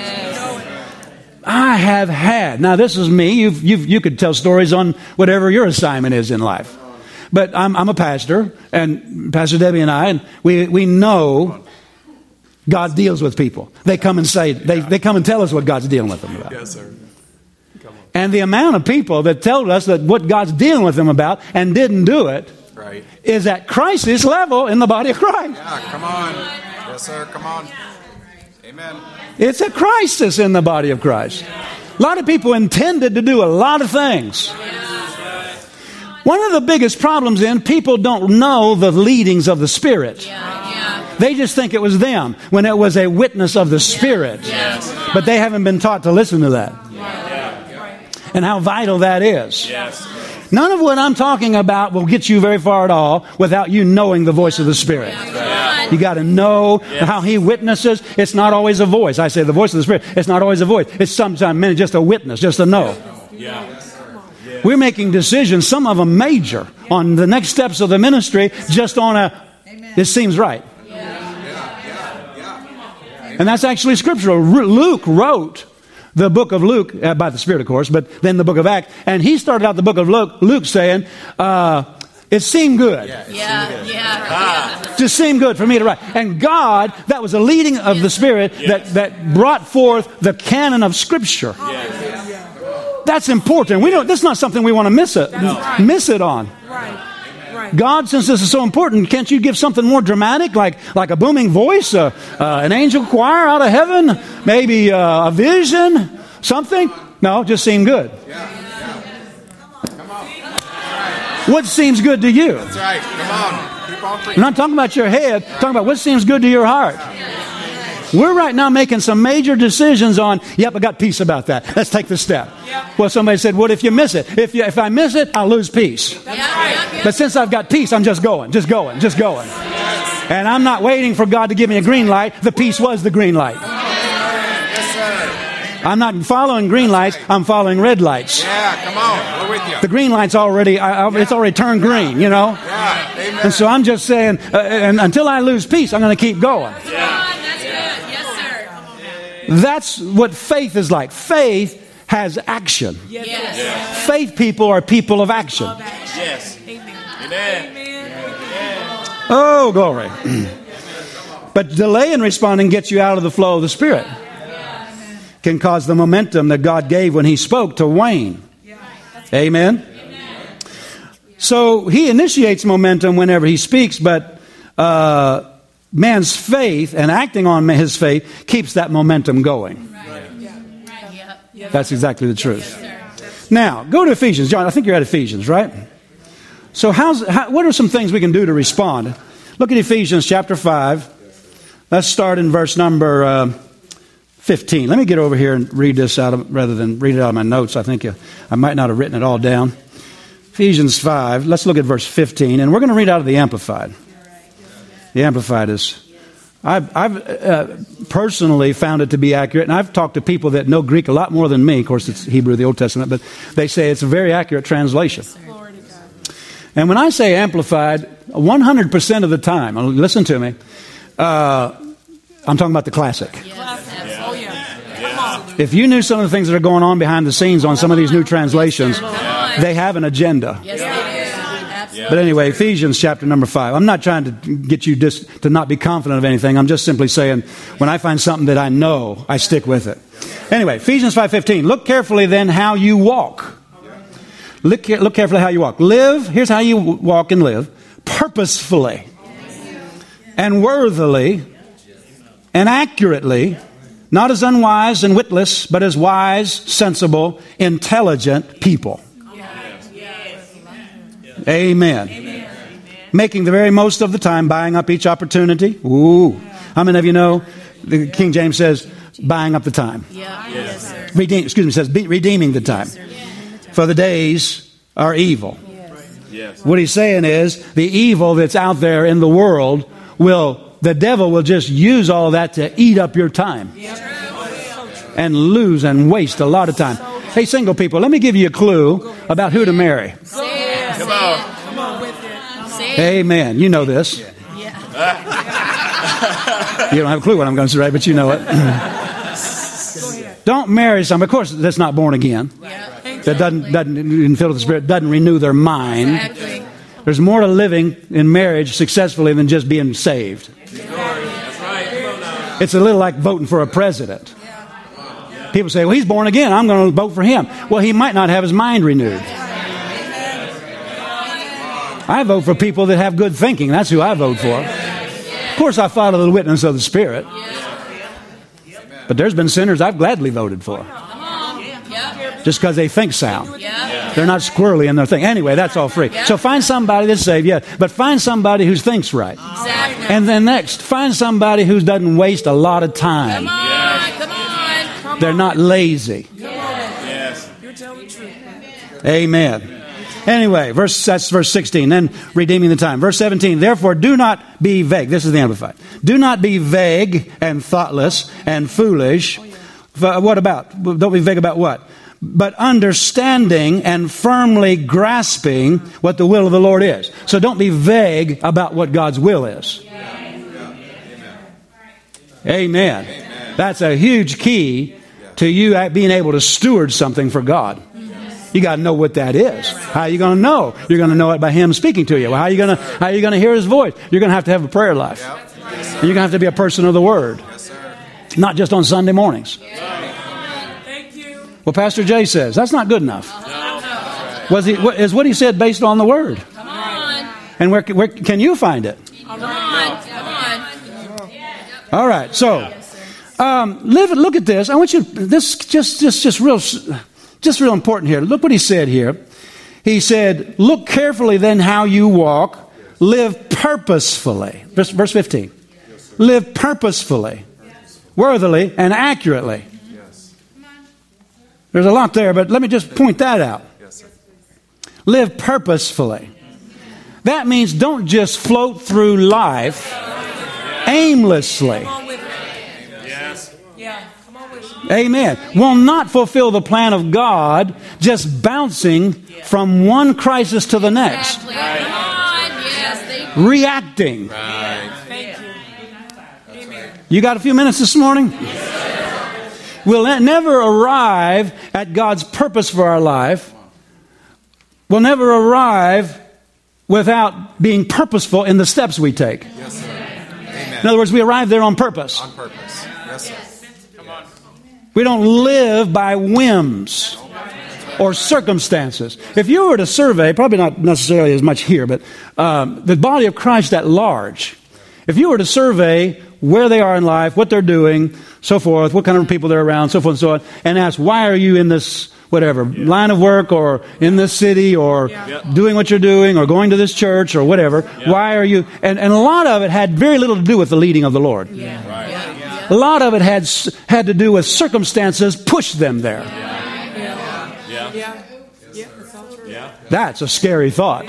I have had. Now, this is me. You've, you've, you could tell stories on whatever your assignment is in life. But I'm, I'm a pastor, and Pastor Debbie and I, and we, we know God deals with people. They come and say, they, they come and tell us what God's dealing with them about. Yes, sir. And the amount of people that tell us that what God's dealing with them about and didn't do it Right. is at crisis level in the body of Christ. Yeah, come on. Yes, sir. Come on. Amen. It's a crisis in the body of Christ. A lot of people intended to do a lot of things. One of the biggest problems in people don't know the leadings of the Spirit. They just think it was them when it was a witness of the Spirit. But they haven't been taught to listen to that. And how vital that is. Yes. None of what I'm talking about will get you very far at all without you knowing the voice of the Spirit. You got to know how He witnesses. It's not always a voice. I say the voice of the Spirit. It's not always a voice. It's sometimes just a witness, just a know. Yeah. We're making decisions, some of them major, on the next steps of the ministry, just on a, this seems right. And that's actually scriptural. Luke wrote the book of Luke, uh, by the Spirit, of course, but then the book of Acts. And he started out the book of Luke, Luke saying, uh, it seemed good. Yeah, yeah, yeah. Just seemed good for me to write. And God, that was a leading of the Spirit Yes. that, that brought forth the canon of Scripture. Yes. That's important. We don't. That's not something we want to miss it. right. Miss it on. Right. Right. God, since this is so important, can't you give something more dramatic, like like a booming voice, uh, uh, an angel choir out of heaven, maybe uh, a vision, something? No, just seemed good. What seems good to you? That's right. Come on. Keep on I'm preaching. not talking about your head. I'm talking about what seems good to your heart. We're right now making some major decisions on, yep, I got peace about that. Let's take the step. Well, somebody said, what if you miss it? If you, if I miss it, I'll lose peace. Yeah, yeah, yeah. But since I've got peace, I'm just going, just going, just going. And I'm not waiting for God to give me a green light. The peace was the green light. Yes, sir. I'm not following green lights. I'm following red lights. Yeah, come on. We're with you. The green light's already, I, I, it's already turned green, you know? Yeah, amen. And so I'm just saying, uh, and until I lose peace, I'm going to keep going. Come on, that's good. Yes, sir. That's what faith is like. Faith has action. Yes. Faith people are people of action. Yes. Amen. Amen. Oh, glory. But delay in responding gets you out of the flow of the Spirit. Can cause the momentum that God gave when He spoke to wane. Amen. So He initiates momentum whenever He speaks, but uh, man's faith and acting on his faith keeps that momentum going. Yep. That's exactly the truth. Now, go to Ephesians. John, I think you're at Ephesians, right? So how's, how, what are some things we can do to respond? Look at Ephesians chapter five. Let's start in verse number uh, fifteen. Let me get over here and read this out of, rather than read it out of my notes. I think you, I might not have written it all down. Ephesians five. Let's look at verse fifteen. And we're going to read out of the Amplified. The Amplified is... I've, I've uh, personally found it to be accurate, and I've talked to people that know Greek a lot more than me. Of course, it's Hebrew, the Old Testament, but they say it's a very accurate translation. And when I say Amplified, one hundred percent of the time, listen to me, uh, I'm talking about the classic. Oh, yeah. Come on. If you knew some of the things that are going on behind the scenes on some of these new translations, on. they have an agenda. Yes, they do. Absolutely. But anyway, Ephesians chapter number five. I'm not trying to get you dis- to not be confident of anything. I'm just simply saying, when I find something that I know, I stick with it. Anyway, Ephesians five fifteen. Look carefully then how you walk. Look, look carefully how you walk. Live, here's how you walk and live. Purposefully and worthily and accurately, not as unwise and witless, but as wise, sensible, intelligent people. Amen. Amen. Making the very most of the time, buying up each opportunity. Ooh. How many of you know the King James says buying up the time? Yeah. Yes, sir. Redeem, excuse me, says be, redeeming the time. For the days are evil. Yes. What he's saying is the evil that's out there in the world will, the devil will just use all that to eat up your time and lose and waste a lot of time. Hey, single people, let me give you a clue about who to marry. Come on. Come on with it. Say it. Amen. You know this. Yeah. You don't have a clue what I'm going to say, but you know it. Don't marry somebody, of course, that's not born again. Yeah. That doesn't, doesn't fill with the Spirit, doesn't renew their mind. Exactly. There's more to living in marriage successfully than just being saved. It's a little like voting for a president. People say, well, he's born again, I'm going to vote for him. Well, he might not have his mind renewed. I vote for people that have good thinking. That's who I vote for. Of course, I follow the witness of the Spirit. But there's been sinners I've gladly voted for. Yep. Just because they think sound. Yep. They're not squirrely in their thing. Anyway, that's all free. So find somebody that's saved, yeah. But find somebody who thinks right. Exactly. And then next, find somebody who doesn't waste a lot of time. Come on. Come on. They're not lazy. Yes. You're telling the truth. Amen. Anyway, verse that's verse sixteen. Then redeeming the time. Verse seventeen. Therefore, do not be vague. This is the Amplified. Do not be vague and thoughtless and foolish. What about? Don't be vague about what? But understanding and firmly grasping what the will of the Lord is. So don't be vague about what God's will is. Amen. That's a huge key to you at being able to steward something for God. You got to know what that is. How are you going to know? You're going to know it by Him speaking to you. Well, how are you going to how are you going to hear His voice? You're going to have to have a prayer life. And you're going to have to be a person of the Word. Not just on Sunday mornings. Well, Pastor Jay says, that's not good enough. Was he, is what he said based on the Word? Come on. And where, where can you find it? Come on. Come on. All right. So, um, live, look at this. I want you, this just, just, just real, just real important here. Look what he said here. He said, look carefully then how you walk. Live purposefully. Verse, verse fifteen. Live purposefully, worthily, and accurately. There's a lot there, but let me just point that out. Live purposefully. That means don't just float through life aimlessly. Amen. Will not fulfill the plan of God just bouncing from one crisis to the next. Reacting. You got a few minutes this morning? We'll never arrive at God's purpose for our life. We'll never arrive without being purposeful in the steps we take. Yes, sir. Amen. In other words, we arrive there on purpose. On purpose. Yes, sir. Come on. We don't live by whims or circumstances. If you were to survey, probably not necessarily as much here, but um, the body of Christ at large, if you were to survey where they are in life, what they're doing, so forth, what kind of people they're around, so forth and so on, and ask, why are you in this, whatever, yeah. line of work, or in this city, or yeah. doing what you're doing, or going to this church, or whatever. Yeah. Why are you? And, and a lot of it had very little to do with the leading of the Lord. Yeah. Right. Yeah. Yeah. A lot of it had had to do with circumstances pushed them there. Yeah. Yeah. Yeah. Yeah. Yeah. That's all true. Yeah. That's a scary thought.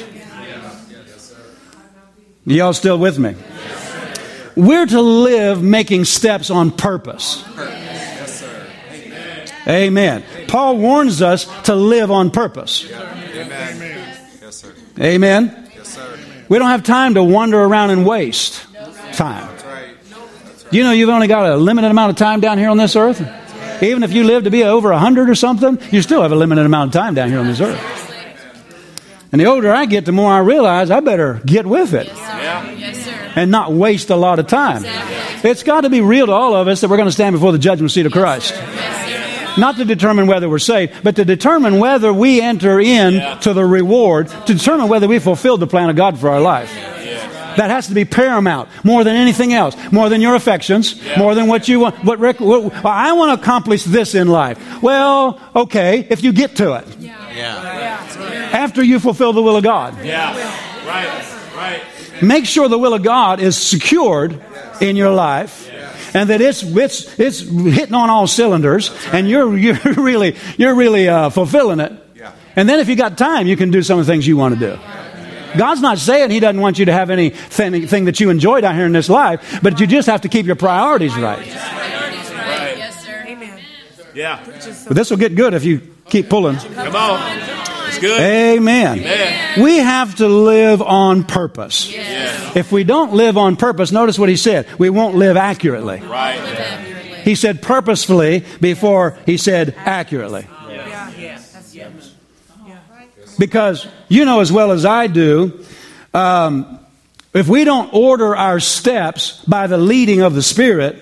Y'all still with me? We're to live making steps on purpose. Yes, sir. Amen. Paul warns us to live on purpose. Amen. Yes, sir. Amen. Yes, sir. We don't have time to wander around and waste time. That's right. That's right. You know you've only got a limited amount of time down here on this earth? Even if you live to be over a hundred or something, you still have a limited amount of time down here on this earth. And the older I get, the more I realize I better get with it. Yeah. Yes, sir. And not waste a lot of time. Exactly. It's got to be real to all of us that we're going to stand before the judgment seat of Christ. Yes, Not to determine whether we're saved, but to determine whether we enter in Yeah. to the reward, to determine whether we fulfilled the plan of God for our life. That has to be paramount, more than anything else, more than your affections, Yeah. more than what you want. What, rec- what well, I want to accomplish this in life. Well, okay, if you get to it, Yeah. after you fulfill the will of God. Yeah. Right. Right. Make sure the will of God is secured in your life, and that it's it's it's hitting on all cylinders, and you're you're really you're really uh, fulfilling it. And then if you got time, you can do some of the things you want to do. God's not saying He doesn't want you to have anything, anything that you enjoy down here in this life, but you just have to keep your priorities right. Priorities right. Yes, sir. Amen. Yeah. But this will get good if you keep pulling. Come on. It's good. Amen. Amen. We have to live on purpose. Yes. If we don't live on purpose, notice what he said. We won't live accurately. Right. He said purposefully before he said accurately. Yeah. Yeah. That's yeah. Because you know as well as I do, um, if we don't order our steps by the leading of the Spirit,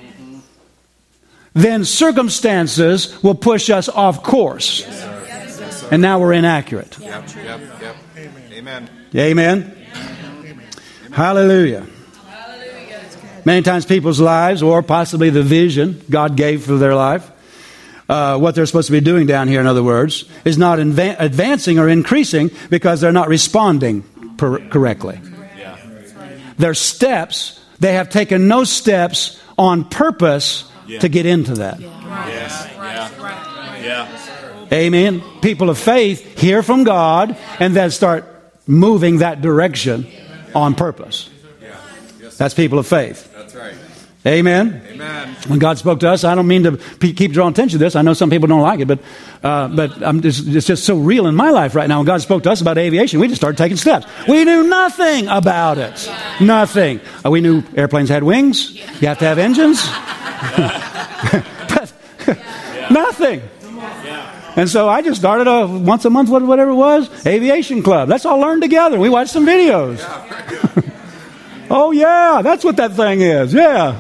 then circumstances will push us off course. And now we're inaccurate. Yep. Yep. Yep. Amen. Amen. Hallelujah. Many times people's lives, or possibly the vision God gave for their life, uh, what they're supposed to be doing down here, in other words, is not inva- advancing or increasing because they're not responding per- correctly. Yeah. Their steps, they have taken no steps on purpose Yeah. to get into that. Yes. Yeah. Yeah. Amen. People of faith hear from God and then start moving that direction on purpose. That's people of faith. That's right. Amen. Amen. When God spoke to us, I don't mean to p- keep drawing attention to this. I know some people don't like it, but uh, but I'm just, it's just so real in my life right now. When God spoke to us about aviation, we just started taking steps. We knew nothing about it. Nothing. Uh, we knew airplanes had wings. You have to have engines. but Nothing. And so I just started a once a month, whatever it was, aviation club. Let's all learn together. We watched some videos. Oh, yeah, that's what that thing is. Yeah.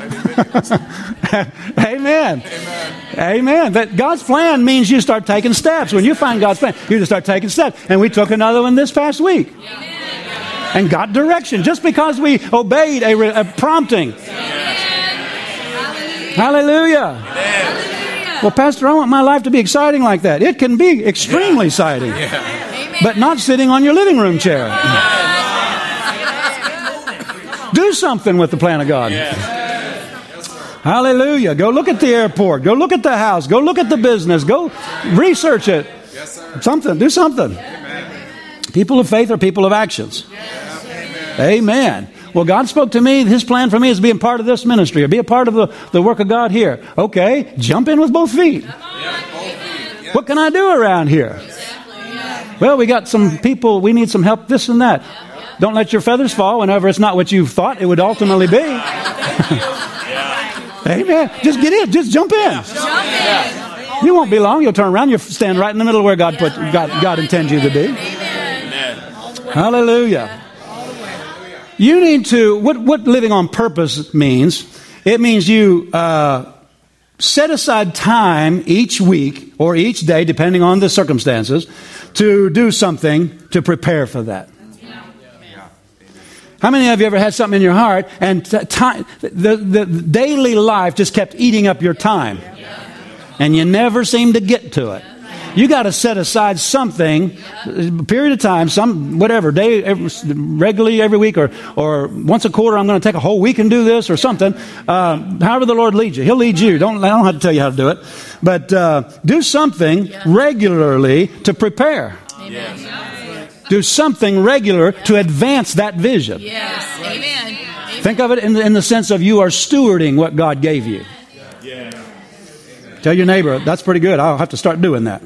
Amen. Amen. Amen. That God's plan means you start taking steps. When you find God's plan, you just start taking steps. And we took another one this past week. And got direction just because we obeyed a, a prompting. Hallelujah. Hallelujah. Well, Pastor, I want my life to be exciting like that. It can be extremely exciting. Yeah. But not sitting on your living room chair. Do something with the plan of God. Yeah. Hallelujah. Go look at the airport. Go look at the house. Go look at the business. Go research it. Yes, sir. Something. Do something. Amen. People of faith are people of actions. Yes. Amen. Well, God spoke to me. His plan for me is being part of this ministry or be a part of the, the work of God here. Okay. Jump in with both feet. What can I do around here? Well, we got some people. We need some help, this and that. Don't let your feathers fall whenever it's not what you thought it would ultimately be. Amen. Just get in. Just jump in. Jump in. You won't be long. You'll turn around. You'll stand right in the middle of where God put God, God intends you to be. Hallelujah. You need to, what, what living on purpose means, it means you uh, set aside time each week or each day, depending on the circumstances, to do something to prepare for that. How many of you ever had something in your heart and t- time, the, the daily life just kept eating up your time and you never seemed to get to it? You got to set aside something, a period of time, some whatever day, every, regularly every week or or once a quarter. I'm going to take a whole week and do this or something. Uh, however the Lord leads you, He'll lead you. Don't I don't have to tell you how to do it, but uh, do something regularly to prepare. Amen. Do something regular to advance that vision. Yes, amen. Think of it in the, in the sense of you are stewarding what God gave you. Yeah. Tell your neighbor, that's pretty good. I'll have to start doing that.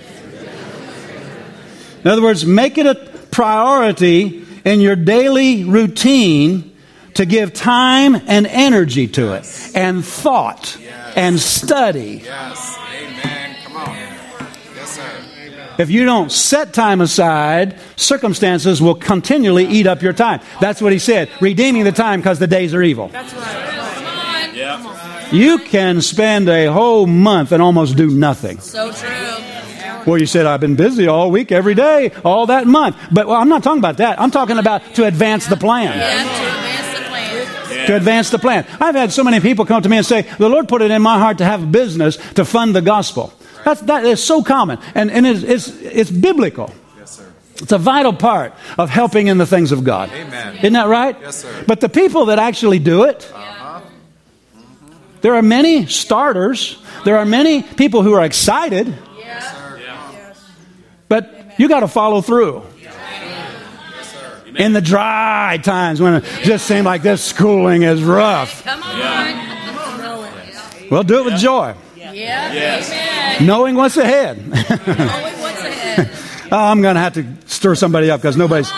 In other words, make it a priority in your daily routine to give time and energy to it, and thought, yes. and study. Yes. Amen. Come on. Yes, sir. If you don't set time aside, circumstances will continually eat up your time. That's what he said. Redeeming the time because the days are evil. That's right. Come on. Yeah. Come on. You can spend a whole month and almost do nothing. So true. Well, you said, I've been busy all week, every day, all that month. But well, I'm not talking about that. I'm talking about to advance the plan. Yeah, to advance the plan. Yeah. To advance the plan. I've had so many people come to me and say, the Lord put it in my heart to have a business to fund the gospel. That's, that is so common. And, and it's, it's, it's biblical. Yes, sir. It's a vital part of helping in the things of God. Amen. Isn't that right? Yes, sir. But the people that actually do it, uh-huh. There are many starters. There are many people who are excited. Yes, sir. Yeah. But you got to follow through. Yes, sir. In the dry times when it just seemed like this schooling is rough. Come on. Yeah. Well, do it with joy. Yeah. Yes. Knowing what's ahead. Knowing what's ahead. Oh, I'm going to have to stir somebody up because nobody's.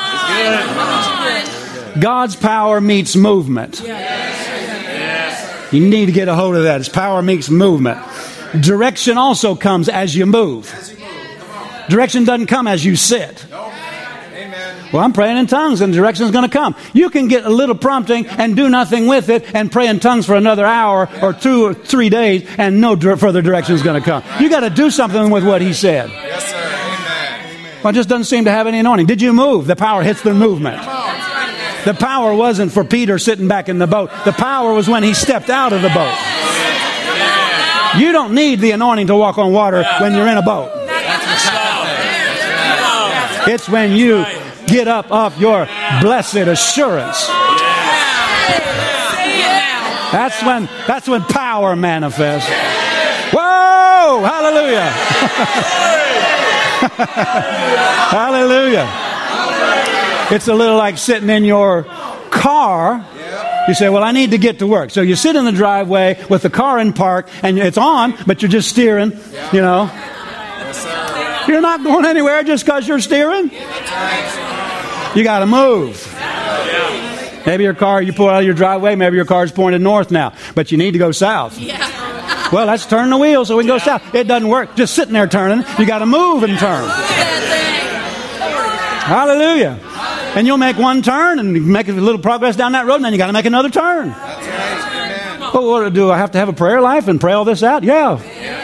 God's power meets movement. Yes. You need to get a hold of that. It's power meets movement. Direction also comes as you move. Direction doesn't come as you sit. Well, I'm praying in tongues and direction is going to come. You can get a little prompting and do nothing with it and pray in tongues for another hour or two or three days and no further direction is going to come. You got to do something with what he said. Yes, sir. Amen. Well, it just doesn't seem to have any anointing. Did you move? The power hits the movement. The power wasn't for Peter sitting back in the boat. The power was when he stepped out of the boat. You don't need the anointing to walk on water when you're in a boat. It's when you get up off your blessed assurance. That's when that's when power manifests. Whoa! Hallelujah! Hallelujah! It's a little like sitting in your car. You say, well, I need to get to work. So you sit in the driveway with the car in park, and it's on, but you're just steering, you know. You're not going anywhere just because you're steering. You got to move. Maybe your car, you pull out of your driveway, maybe your car's pointed north now, but you need to go south. Well, let's turn the wheel so we can go south. It doesn't work. Just sitting there turning. You got to move and turn. Hallelujah. And you'll make one turn and make a little progress down that road, and then you got to make another turn. That's right. Amen. Well, what do I have to have a prayer life and pray all this out? Yeah.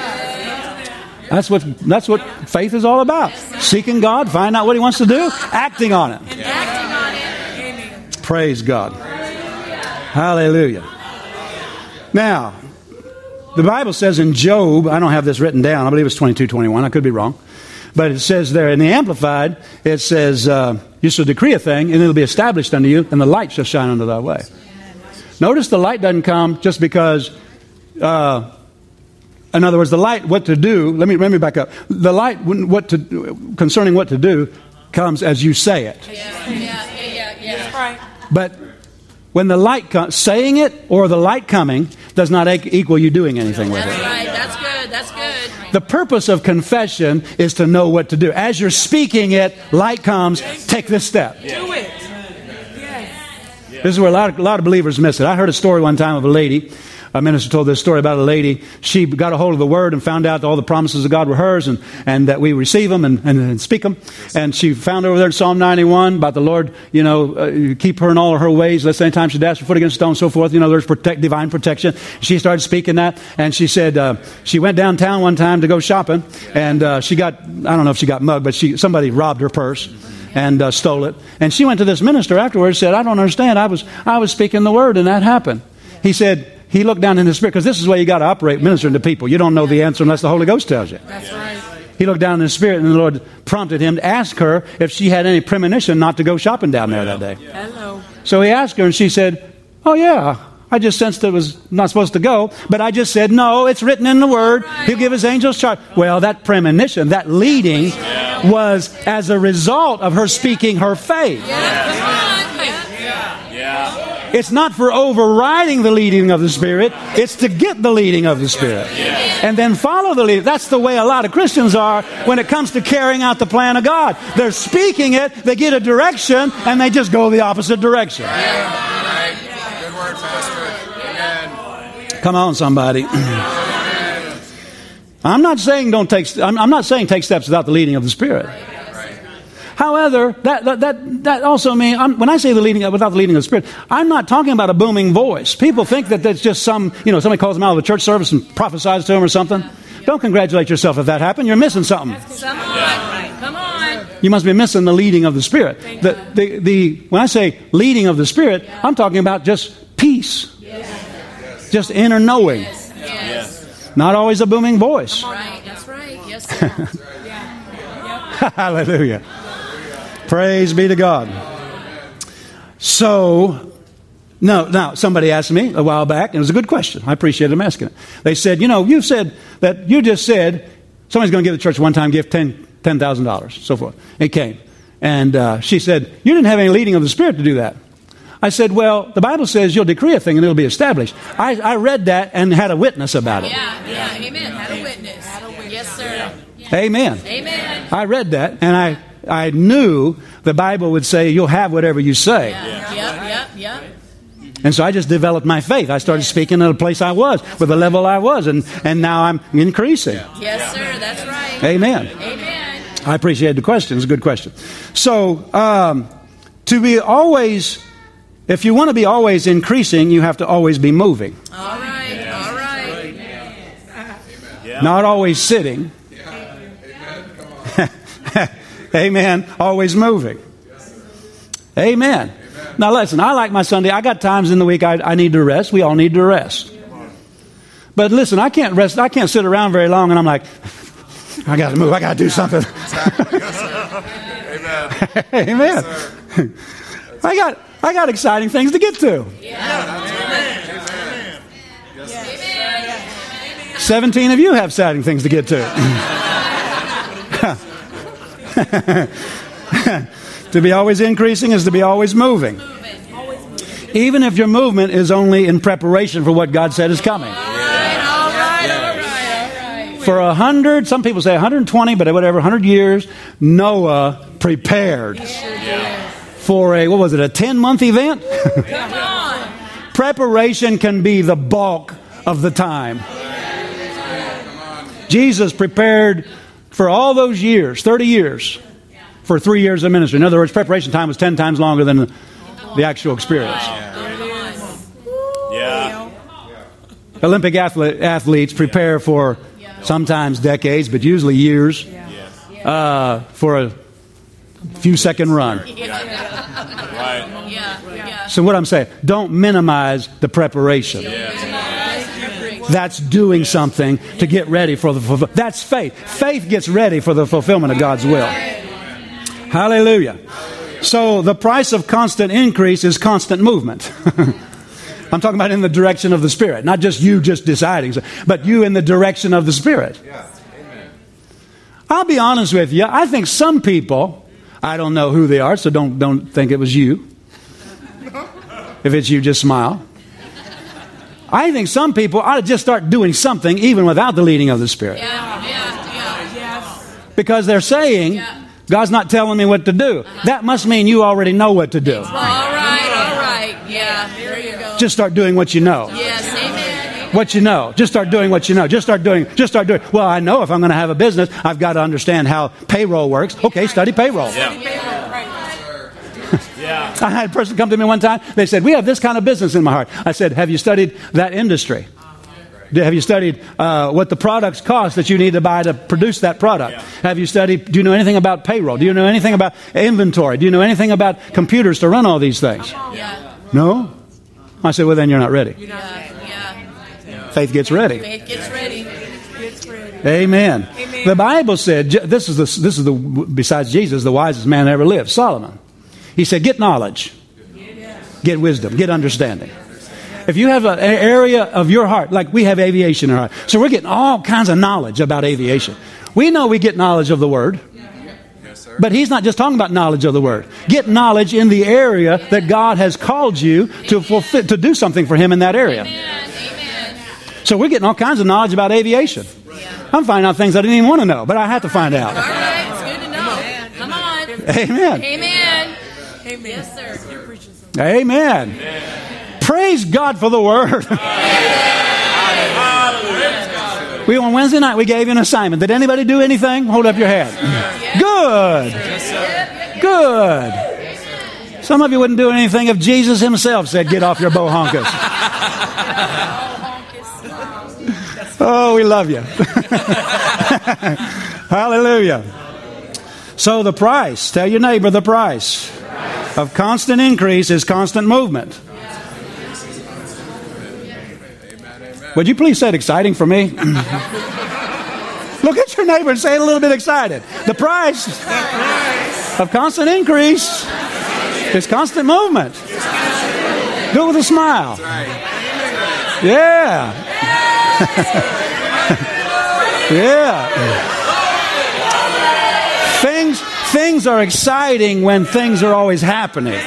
That's what that's what faith is all about. Seeking God, find out what He wants to do, acting on it. And acting on it. Amen. Praise God. Hallelujah. Now, the Bible says in Job, I don't have this written down, I believe it's twenty-two twenty-one, I could be wrong. But it says there in the Amplified, it says, uh, you shall decree a thing, and it'll be established unto you, and the light shall shine unto thy way. Notice the light doesn't come just because, uh, in other words, the light, what to do, let me, let me back up. The light, what to, concerning what to do, comes as you say it. Yeah, yeah, yeah, yeah. That's right. But when the light comes, saying it or the light coming does not equal you doing anything with it. That's right. That's good. That's good. The purpose of confession is to know what to do. As you're speaking it, light comes, take this step. Do it. Yes. This is where a lot of, a lot of believers miss it. I heard a story one time of a lady. A minister told this story about a lady. She got a hold of the Word and found out all the promises of God were hers, and, and that we receive them and, and, and speak them. And she found over there in Psalm ninety-one about the Lord, you know, uh, keep her in all of her ways, lest any time she dash her foot against a stone, so forth. You know, there's protect, divine protection. She started speaking that, and she said uh, she went downtown one time to go shopping, and uh, she got, I don't know if she got mugged, but she somebody robbed her purse and uh, stole it. And she went to this minister afterwards and said, I don't understand. I was I was speaking the Word, and that happened. He said, he looked down in his spirit, because this is the way you got to operate ministering to people. You don't know the answer unless the Holy Ghost tells you. That's right. He looked down in his spirit, and the Lord prompted him to ask her if she had any premonition not to go shopping down there that day. Hello. So he asked her, and she said, oh yeah, I just sensed it was not supposed to go, but I just said, no, it's written in the Word. He'll give His angels charge. Well, that premonition, that leading, was as a result of her speaking her faith. Yeah, come on. Yeah. It's not for overriding the leading of the Spirit. It's to get the leading of the Spirit. And then follow the lead. That's the way a lot of Christians are when it comes to carrying out the plan of God. They're speaking it, they get a direction, and they just go the opposite direction. Right. Good word, Pastor. Amen. Come on, somebody. I'm not saying don't take. I'm, I'm not saying take steps without the leading of the Spirit. However, that that that, that also means I'm, when I say the leading without the leading of the Spirit, I'm not talking about a booming voice. People think that that's just some, you know, somebody calls them out of a church service and prophesies to them or something. Don't congratulate yourself if that happened. You're missing something. Come on. Come on. You must be missing the leading of the Spirit. The the the when I say leading of the Spirit, I'm talking about just peace, just inner knowing. Yes. Yes. Not always a booming voice. Right. That's right. Yes, sir. Hallelujah. Praise be to God. So, no, now, somebody asked me a while back, and it was a good question. I appreciate them asking it. They said, you know, you said that you just said somebody's going to give the church a one-time gift, ten thousand dollars, so forth. It came. And uh, she said, you didn't have any leading of the Spirit to do that. I said, well, the Bible says you'll decree a thing and it'll be established. I, I read that and had a witness about it. Yeah, yeah, amen. Had a witness. Had a witness. Yes, sir. Amen. Amen. I read that, and I, I knew the Bible would say you'll have whatever you say. Yeah. Yep, yep, yep. And so I just developed my faith. I started speaking at a place I was, with the level I was, and, and now I'm increasing. Yes, sir. That's right. Amen. Amen. I appreciate the question. It's a good question. So, um, to be always, if you want to be always increasing, you have to always be moving. All right. All right. Yeah. Not always sitting. Amen. Always moving. Amen. Now listen, I like my Sunday. I got times in the week I, I need to rest. We all need to rest. But listen, I can't rest. I can't sit around very long and I'm like, I got to move. I got to do something. Exactly. Yes, sir. Amen. Amen. Yes, sir. I got I got exciting things to get to. Amen. Yes, Seventeen of you have exciting things to get to. To be always increasing is to be always moving. Even if your movement is only in preparation for what God said is coming. For a hundred, some people say one hundred twenty, but whatever, one hundred years, Noah prepared for a, what was it, a ten-month event? Come on. Preparation can be the bulk of the time. Jesus prepared for all those years, thirty years, for three years of ministry. In other words, preparation time was ten times longer than the, the actual experience. Yeah. Olympic athlete, athletes prepare for sometimes decades, but usually years, uh, for a few second run. Right. So what I'm saying, don't minimize the preparation. That's doing something to get ready for the fulfillment. That's faith. Faith gets ready for the fulfillment of God's will. Hallelujah. So the price of constant increase is constant movement. I'm talking about in the direction of the Spirit, not just you just deciding, but you in the direction of the Spirit. I'll be honest with you. I think some people, I don't know who they are, so don't don't think it was you. If it's you, just smile. I think some people ought to just start doing something even without the leading of the Spirit. Yeah, yeah, yeah. Because they're saying, God's not telling me what to do. That must mean you already know what to do. All right, all right. Yeah, there you go. Just start doing what you know. Yes, amen. What you know. Just start doing what you know. Just start doing, just start doing. Well, I know if I'm going to have a business, I've got to understand how payroll works. Okay, study payroll. Yeah. Yeah. I had a person come to me one time. They said, we have this kind of business in my heart. I said, have you studied that industry? Have you studied uh, what the products cost that you need to buy to produce that product? Yeah. Have you studied, do you know anything about payroll? Do you know anything about inventory? Do you know anything about computers to run all these things? Yeah, No? I said, well, then you're not ready. yeah, yeah. Faith gets ready. Faith gets ready. Amen. The Bible said, this is the, this is the, besides Jesus, the wisest man ever lived, Solomon. He said, get knowledge, get wisdom, get understanding. If you have an area of your heart, like we have aviation in our heart, so we're getting all kinds of knowledge about aviation. We know we get knowledge of the Word, but he's not just talking about knowledge of the Word. Get knowledge in the area that God has called you to fulfill, to do something for Him in that area. So we're getting all kinds of knowledge about aviation. I'm finding out things I didn't even want to know, but I had to find out. All right, it's good to know. Come on. Amen. Amen. Amen. Yes, sir. You're preaching something. Amen. Praise God for the Word. We on Wednesday night we gave you an assignment. Did anybody do anything? Hold up your hand. Good. Good. Some of you wouldn't do anything if Jesus Himself said, "Get off your bohonkas." Oh, we love you. Hallelujah. So the price, tell your neighbor the price of constant increase is constant movement. Would you please say it exciting for me? Look at your neighbor and say it a little bit excited. The price of constant increase is constant movement. Do it with a smile. Yeah. Yeah. Things, things are exciting when things are always happening.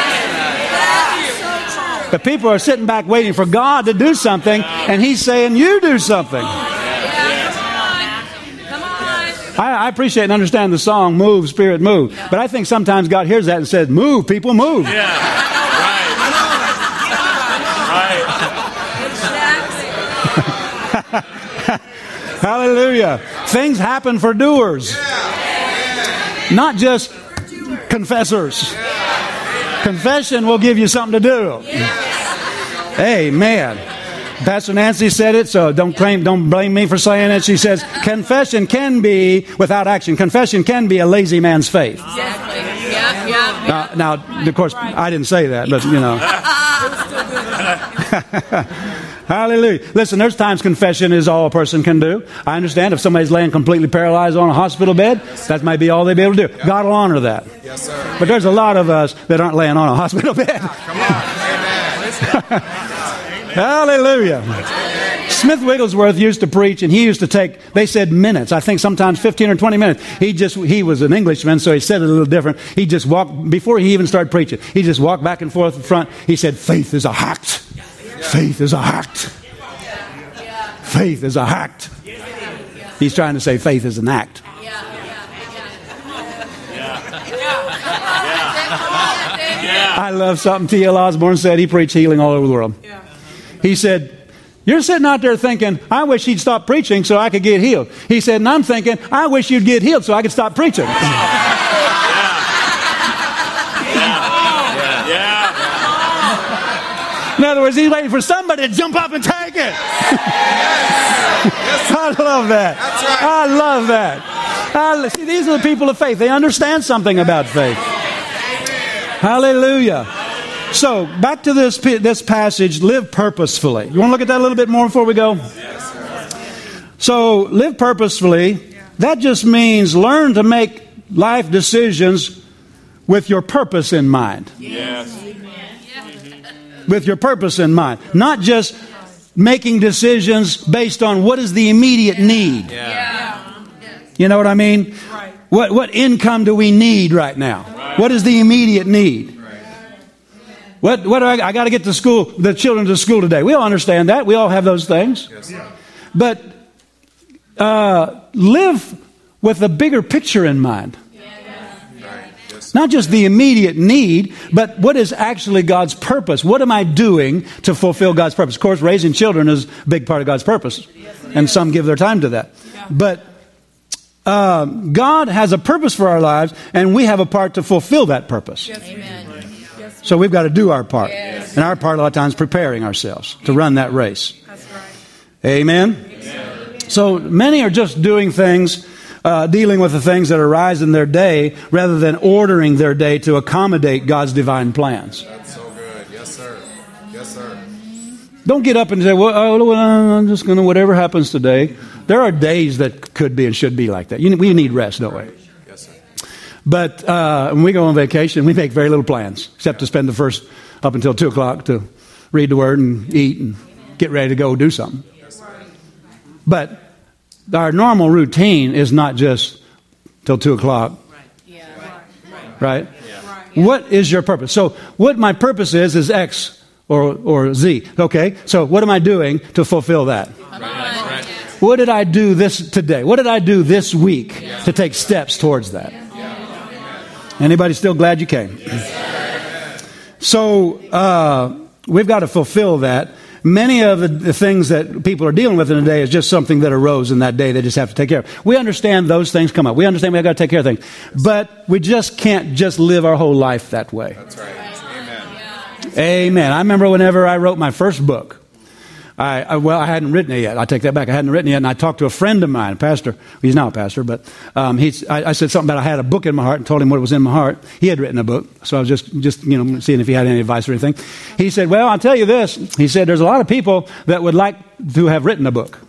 But people are sitting back waiting for God to do something, and He's saying, you do something. I, I appreciate and understand the song, Move, Spirit, Move. But I think sometimes God hears that and says, move, people, move. Yeah. Right. Right. Hallelujah. Things happen for doers, not just confessors. Confession will give you something to do. Amen. Pastor Nancy said it, so don't claim, don't blame me for saying it. She says, confession can be, without action, confession can be a lazy man's faith. Exactly. Yeah, yeah. Now, now, of course, I didn't say that, but you know. Hallelujah. Listen, there's times confession is all a person can do. I understand if somebody's laying completely paralyzed on a hospital bed, that might be all they'll be able to do. God will honor that. Yes, sir. But there's a lot of us that aren't laying on a hospital bed. Come on. Amen. Hallelujah. Smith Wigglesworth used to preach, and he used to take, they said minutes, I think sometimes fifteen or twenty minutes. He just, he was an Englishman, so he said it a little different. He just walked, before he even started preaching, he just walked back and forth in front. He said, faith is a act. Faith is a act. Faith is a act. He's trying to say faith is an act. I love something T L Osborne said. He preached healing all over the world. He said, You're sitting out there thinking, I wish he'd stop preaching so I could get healed. He said, and I'm thinking, I wish you'd get healed so I could stop preaching. Yeah. Yeah. In other words, he's waiting for somebody to jump up and take it. I love that. I love that. I, see, these are the people of faith. They understand something about faith. Hallelujah. So, back to this this passage, live purposefully. You want to look at that a little bit more before we go? So, live purposefully, that just means learn to make life decisions with your purpose in mind. Yes. With your purpose in mind. Not just making decisions based on what is the immediate need. Yeah. You know what I mean? What what income do we need right now? What is the immediate need? What what do I, I got to get to school, the children to school today. We all understand that. We all have those things. Yes. But uh, live with a bigger picture in mind. Right. Yes. Not just the immediate need, but what is actually God's purpose? What am I doing to fulfill God's purpose? Of course, raising children is a big part of God's purpose. And some give their time to that. But uh, God has a purpose for our lives, and we have a part to fulfill that purpose. Amen. So we've got to do our part. Yes. And our part a lot of times preparing ourselves to run that race. That's right. Amen? Amen. So many are just doing things, uh, dealing with the things that arise in their day rather than ordering their day to accommodate God's divine plans. That's so good. Yes, sir. Yes, sir. Don't get up and say, well, oh, well I'm just going to, whatever happens today. There are days that could be and should be like that. You, we need rest, don't we? Yes, sir. But uh, when we go on vacation, we make very little plans, except to spend the first up until two o'clock to read the Word and eat and get ready to go do something. But our normal routine is not just till two o'clock, right? What is your purpose? So what my purpose is, is X or, or Z. Okay, so what am I doing to fulfill that? What did I do this today? What did I do this week to take steps towards that? Anybody still glad you came? So uh, we've got to fulfill that. Many of the, the things that people are dealing with in a day is just something that arose in that day they just have to take care of. We understand those things come up. We understand we've got to take care of things. But we just can't just live our whole life that way. That's right. Amen. Amen. I remember whenever I wrote my first book, I, I well, I hadn't written it yet. I take that back. I hadn't written it yet. And I talked to a friend of mine, a pastor. He's now a pastor, but um, he's, I, I said something about I had a book in my heart and told him what was in my heart. He had written a book, so I was just, just you know, seeing if he had any advice or anything. He said, well, I'll tell you this. He said, there's a lot of people that would like to have written a book,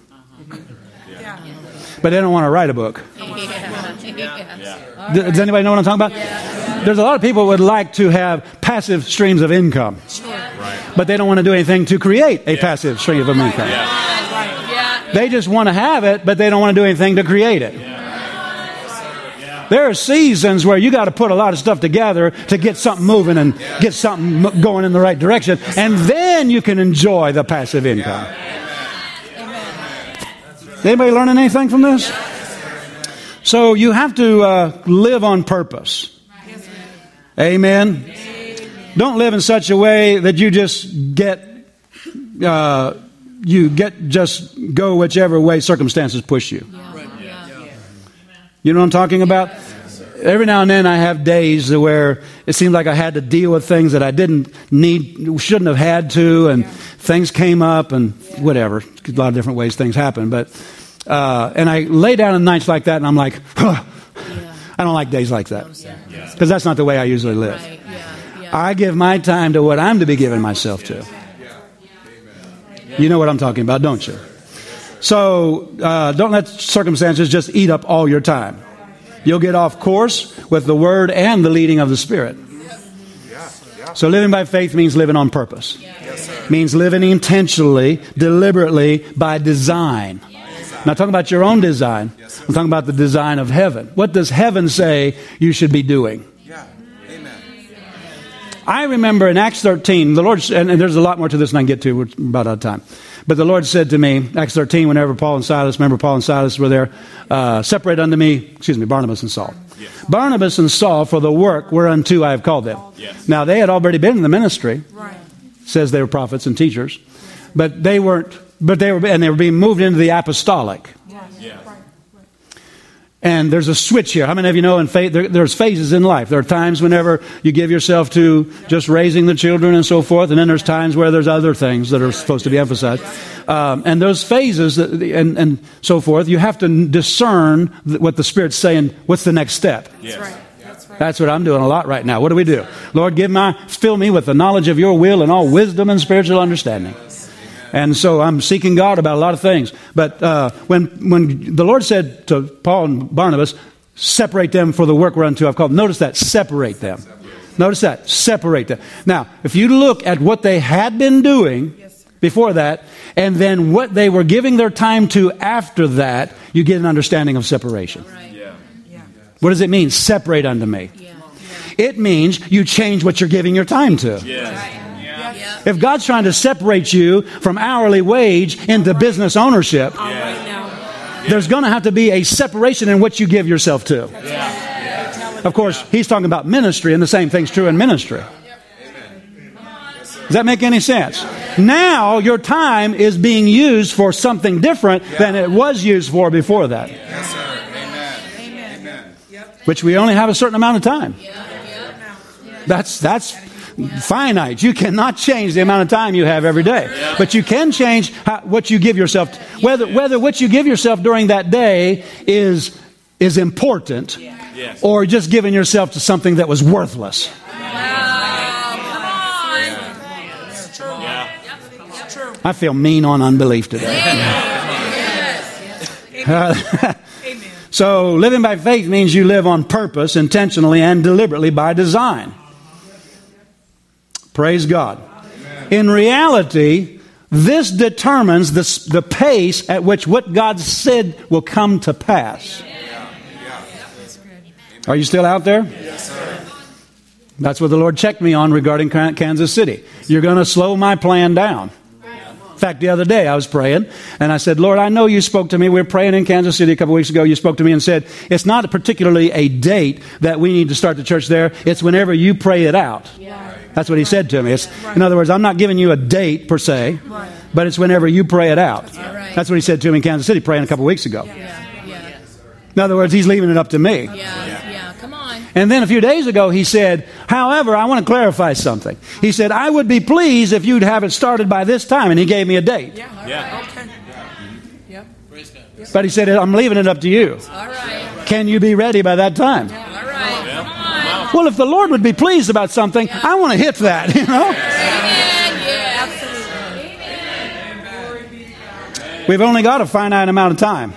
but they don't want to write a book. Yeah. Does anybody know what I'm talking about? Yeah. There's a lot of people who would like to have passive streams of income. But they don't want to do anything to create a yeah. passive stream of income. Yeah. Yeah. They just want to have it, but they don't want to do anything to create it. Yeah. There are seasons where you got to put a lot of stuff together to get something moving and yeah. get something going in the right direction, and then you can enjoy the passive income. Yeah. Anybody learning anything from this? So you have to uh, live on purpose. Amen. Don't live in such a way that you just get, uh, you get just go whichever way circumstances push you. You know what I'm talking about? Every now and then I have days where it seems like I had to deal with things that I didn't need, shouldn't have had to, and things came up and whatever. A lot of different ways things happen. But uh, and I lay down on nights like that and I'm like, huh, I don't like days like that. Because that's not the way I usually live. I give my time to what I'm to be giving myself to. You know what I'm talking about, don't you? So uh, don't let circumstances just eat up all your time. You'll get off course with the Word and the leading of the Spirit. So living by faith means living on purpose. Means living intentionally, deliberately, by design. I'm not talking about your own design. I'm talking about the design of heaven. What does heaven say you should be doing? I remember in Acts thirteen, the Lord, and, and there's a lot more to this than I can get to, we're about out of time. But the Lord said to me, Acts thirteen, whenever Paul and Silas, remember Paul and Silas were there, uh, separate unto me, excuse me, Barnabas and Saul. Yes. Barnabas and Saul for the work whereunto I have called them. Yes. Now they had already been in the ministry, right. Says they were prophets and teachers, but they weren't but they were, and they were being moved into the apostolic. Yeah. And there's a switch here. How many of you know in faith, there, there's phases in life. There are times whenever you give yourself to just raising the children and so forth. And then there's times where there's other things that are supposed to be emphasized. Um, and those phases that, and, and so forth, you have to discern what the Spirit's saying. What's the next step? Yes. That's right. That's right. That's what I'm doing a lot right now. What do we do? Lord, give my, fill me with the knowledge of your will and all wisdom and spiritual understanding. And so I'm seeking God about a lot of things. But uh, when when the Lord said to Paul and Barnabas, separate them for the work whereunto I've called. Notice that, separate them. Notice that, separate them. Now, if you look at what they had been doing before that, and then what they were giving their time to after that, you get an understanding of separation. Yeah. What does it mean, separate unto me? It means you change what you're giving your time to. Yes. If God's trying to separate you from hourly wage into business ownership, All right now. there's going to have to be a separation in what you give yourself to. Of course, he's talking about ministry, and the same thing's true in ministry. Does that make any sense? Now your time is being used for something different than it was used for before that. Yes, sir. Amen. Amen. Which we only have a certain amount of time. That's that's finite. You cannot change the amount of time you have every day, but you can change how, what you give yourself. To, whether whether what you give yourself during that day is is important, Yes. or just giving yourself to something that was worthless. I feel mean on unbelief today. Uh, so living by faith means you live on purpose, intentionally and deliberately by design. Praise God. In reality, this determines the, the pace at which what God said will come to pass. Are you still out there? Yes, sir. That's what the Lord checked me on regarding Kansas City. You're going to slow my plan down. In fact, the other day I was praying and I said, Lord, I know you spoke to me. We were praying in Kansas City a couple weeks ago. You spoke to me and said, it's not particularly a date that we need to start the church there. It's whenever you pray it out. Yeah. That's what he said to me. It's, in other words, I'm not giving you a date per se, Right. but it's whenever you pray it out. right. That's what he said to me in Kansas City, praying a couple weeks ago. Yeah, yeah, In other words, he's leaving it up to me. yeah, yeah. Come on. And then a few days ago, he said, however, I want to clarify something. He said, I would be pleased if you'd have it started by this time. And he gave me a date. Yeah. all Yeah. right, Okay. Yep. But he said, I'm leaving it up to you. All right. Can you be ready by that time? All right. Come on. Well, if the Lord would be pleased about something, I want to hit that, you know? Amen. Yeah. We've only got a finite amount of time.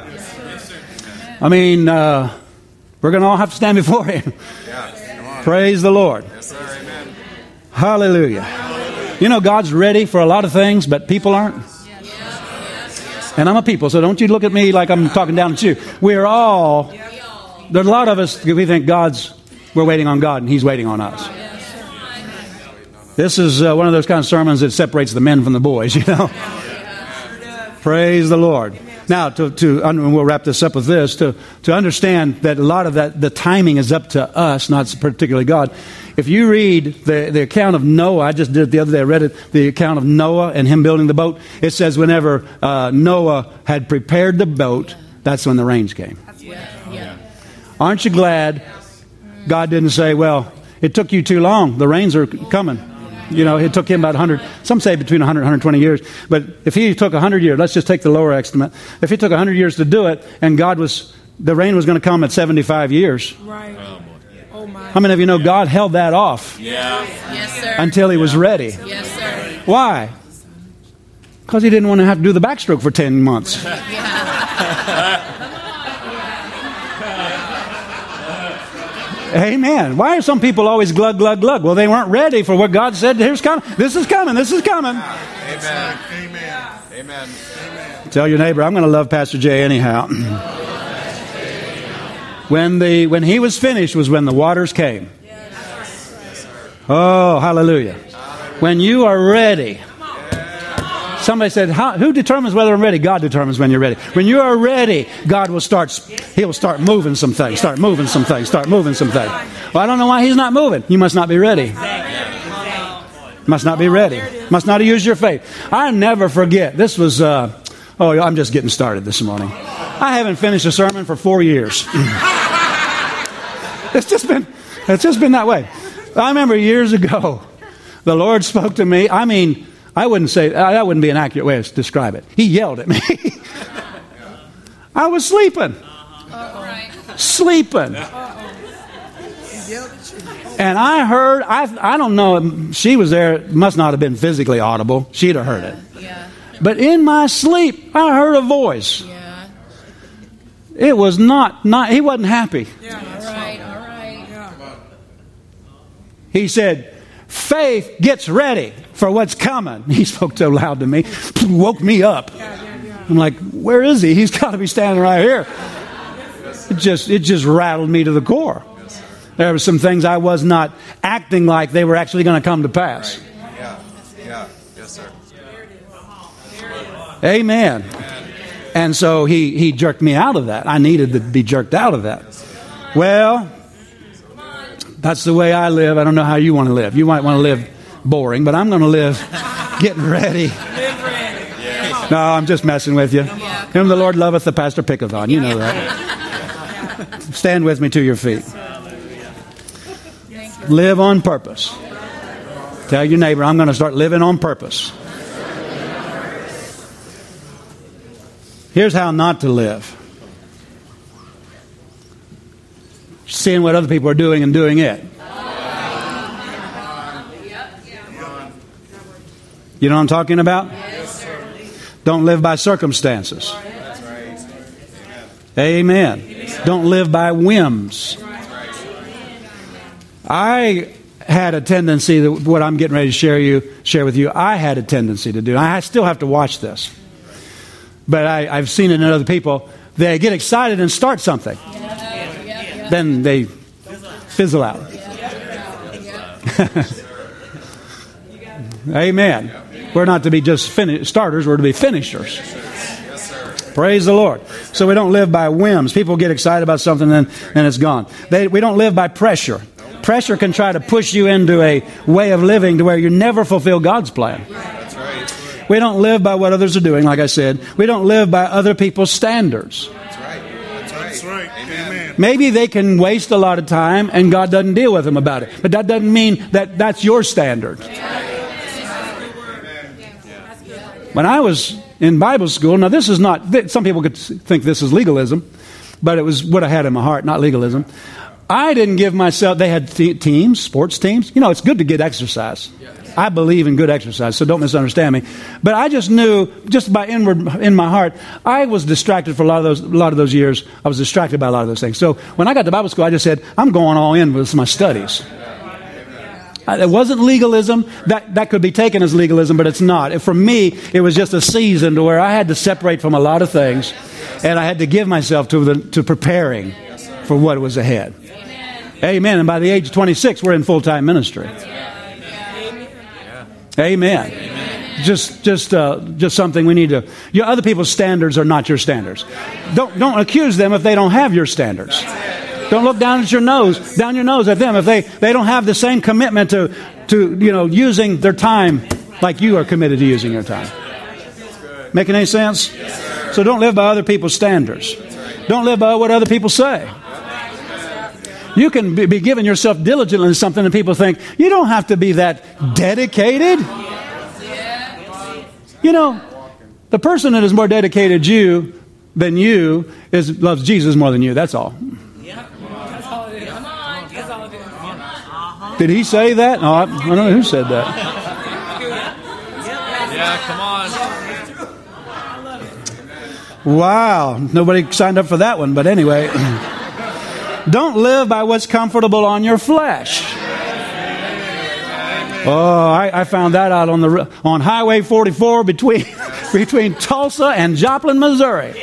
I mean, uh, we're going to all have to stand before Him. Yeah. Come on. Praise the Lord. Yes, sir. Amen. Hallelujah. You know, God's ready for a lot of things, but people aren't. And I'm a people, so don't you look at me like I'm talking down at you. We're all, there's a lot of us, we think God's, we're waiting on God and He's waiting on us. This is uh, one of those kind of sermons that separates the men from the boys, you know. Praise the Lord. Now, to, to and we'll wrap this up with this, to, to understand that a lot of that, the timing is up to us, not particularly God. If you read the, the account of Noah, I just did it the other day, I read it, the account of Noah and him building the boat. It says whenever uh, Noah had prepared the boat, that's when the rains came. Yeah. Aren't you glad God didn't say, well, it took you too long, the rains are coming. You know, it took him about one hundred, some say between one hundred and one hundred twenty years. But if he took one hundred years, let's just take the lower estimate. If he took one hundred years to do it, and God was, the rain was going to come at seventy-five years. Right. Oh my. How many of you know God held that off Yeah. Yes, sir. until he was ready? Yes, sir. Why? Because he didn't want to have to do the backstroke for ten months. Amen. Why are some people always glug, glug, glug? Well, they weren't ready for what God said. Here's coming. This is coming. This is coming. Amen. Amen. Amen. Tell your neighbor, I'm going to love Pastor Jay anyhow. When the when he was finished was when the waters came. Oh, hallelujah. When you are ready. Somebody said, How, who determines whether I'm ready? God determines when you're ready. When you are ready, God will start, He'll start moving some things, start moving some things, start moving some things. Well, I don't know why He's not moving. You must not be ready. Must not be ready. Must not have used your faith. I never forget. This was, uh, oh, I'm just getting started this morning. I haven't finished a sermon for four years. It's just been, it's just been that way. I remember years ago, the Lord spoke to me. I mean, I wouldn't say, that wouldn't be an accurate way to describe it. He yelled at me. I was sleeping. Sleeping. And I heard, I I don't know, she was there, it must not have been physically audible. She'd have heard it. Yeah. But in my sleep, I heard a voice. Yeah. It was not, not he wasn't happy. Yeah. All right, all right. Yeah. He said, faith gets ready for what's coming. He spoke so loud to me, woke me up. Yeah, yeah, yeah. I'm like, where is he? He's got to be standing right here. It just, it just rattled me to the core. There were some things I was not acting like they were actually going to come to pass. Yeah. Yeah. Yes, sir. Amen. And so he, he jerked me out of that. I needed to be jerked out of that. Well, that's the way I live. I don't know how you want to live. You might want to live boring, but I'm going to live getting ready. No, I'm just messing with you. Whom the Lord loveth, the pastor picketh on. You know that. Stand with me to your feet. Live on purpose. Tell your neighbor, I'm going to start living on purpose. Here's how not to live. Seeing what other people are doing and doing it. You know what I'm talking about? Don't live by circumstances. Amen. Don't live by whims. I had a tendency, that what I'm getting ready to share you, share with you, I had a tendency to do. I still have to watch this. But I, I've seen it in other people. They get excited and start something. Then they fizzle out. Amen. We're not to be just fin- starters, we're to be finishers. Praise the Lord. So we don't live by whims. People get excited about something and, and it's gone. They, we don't live by pressure. Pressure can try to push you into a way of living to where you never fulfill God's plan. That's right. We don't live by what others are doing, like I said. We don't live by other people's standards. That's right. That's right. That's right. Amen. Maybe they can waste a lot of time and God doesn't deal with them about it. But that doesn't mean that that's your standard. When I was in Bible school, now this is not, some people could think this is legalism, but it was what I had in my heart, not legalism. I didn't give myself, they had te- teams, sports teams. You know, it's good to get exercise. I believe in good exercise, so don't misunderstand me. But I just knew, just by inward, in my heart, I was distracted for a lot of those, a lot of those years. I was distracted by a lot of those things. So when I got to Bible school, I just said, I'm going all in with my studies. It wasn't legalism. That that could be taken as legalism, but it's not. For me, it was just a season to where I had to separate from a lot of things, and I had to give myself to the to preparing for what was ahead. Amen. And by the age of twenty-six, we're in full-time ministry. Amen. Just just uh, just something we need to. Your other people's standards are not your standards. Don't don't accuse them if they don't have your standards. Don't look down at your nose, down your nose at them if they, they don't have the same commitment to, to you know using their time like you are committed to using your time. Making any sense? So don't live by other people's standards. Don't live by what other people say. You can be, be giving yourself diligently in something and people think, you don't have to be that dedicated. You know, the person that is more dedicated you than you is loves Jesus more than you. That's all. Did he say that? No, I, I don't know who said that. Yeah, come on. Wow. Nobody signed up for that one, but anyway. Don't live by what's comfortable on your flesh. Oh, I, I found that out on the on Highway forty-four between between Tulsa and Joplin, Missouri.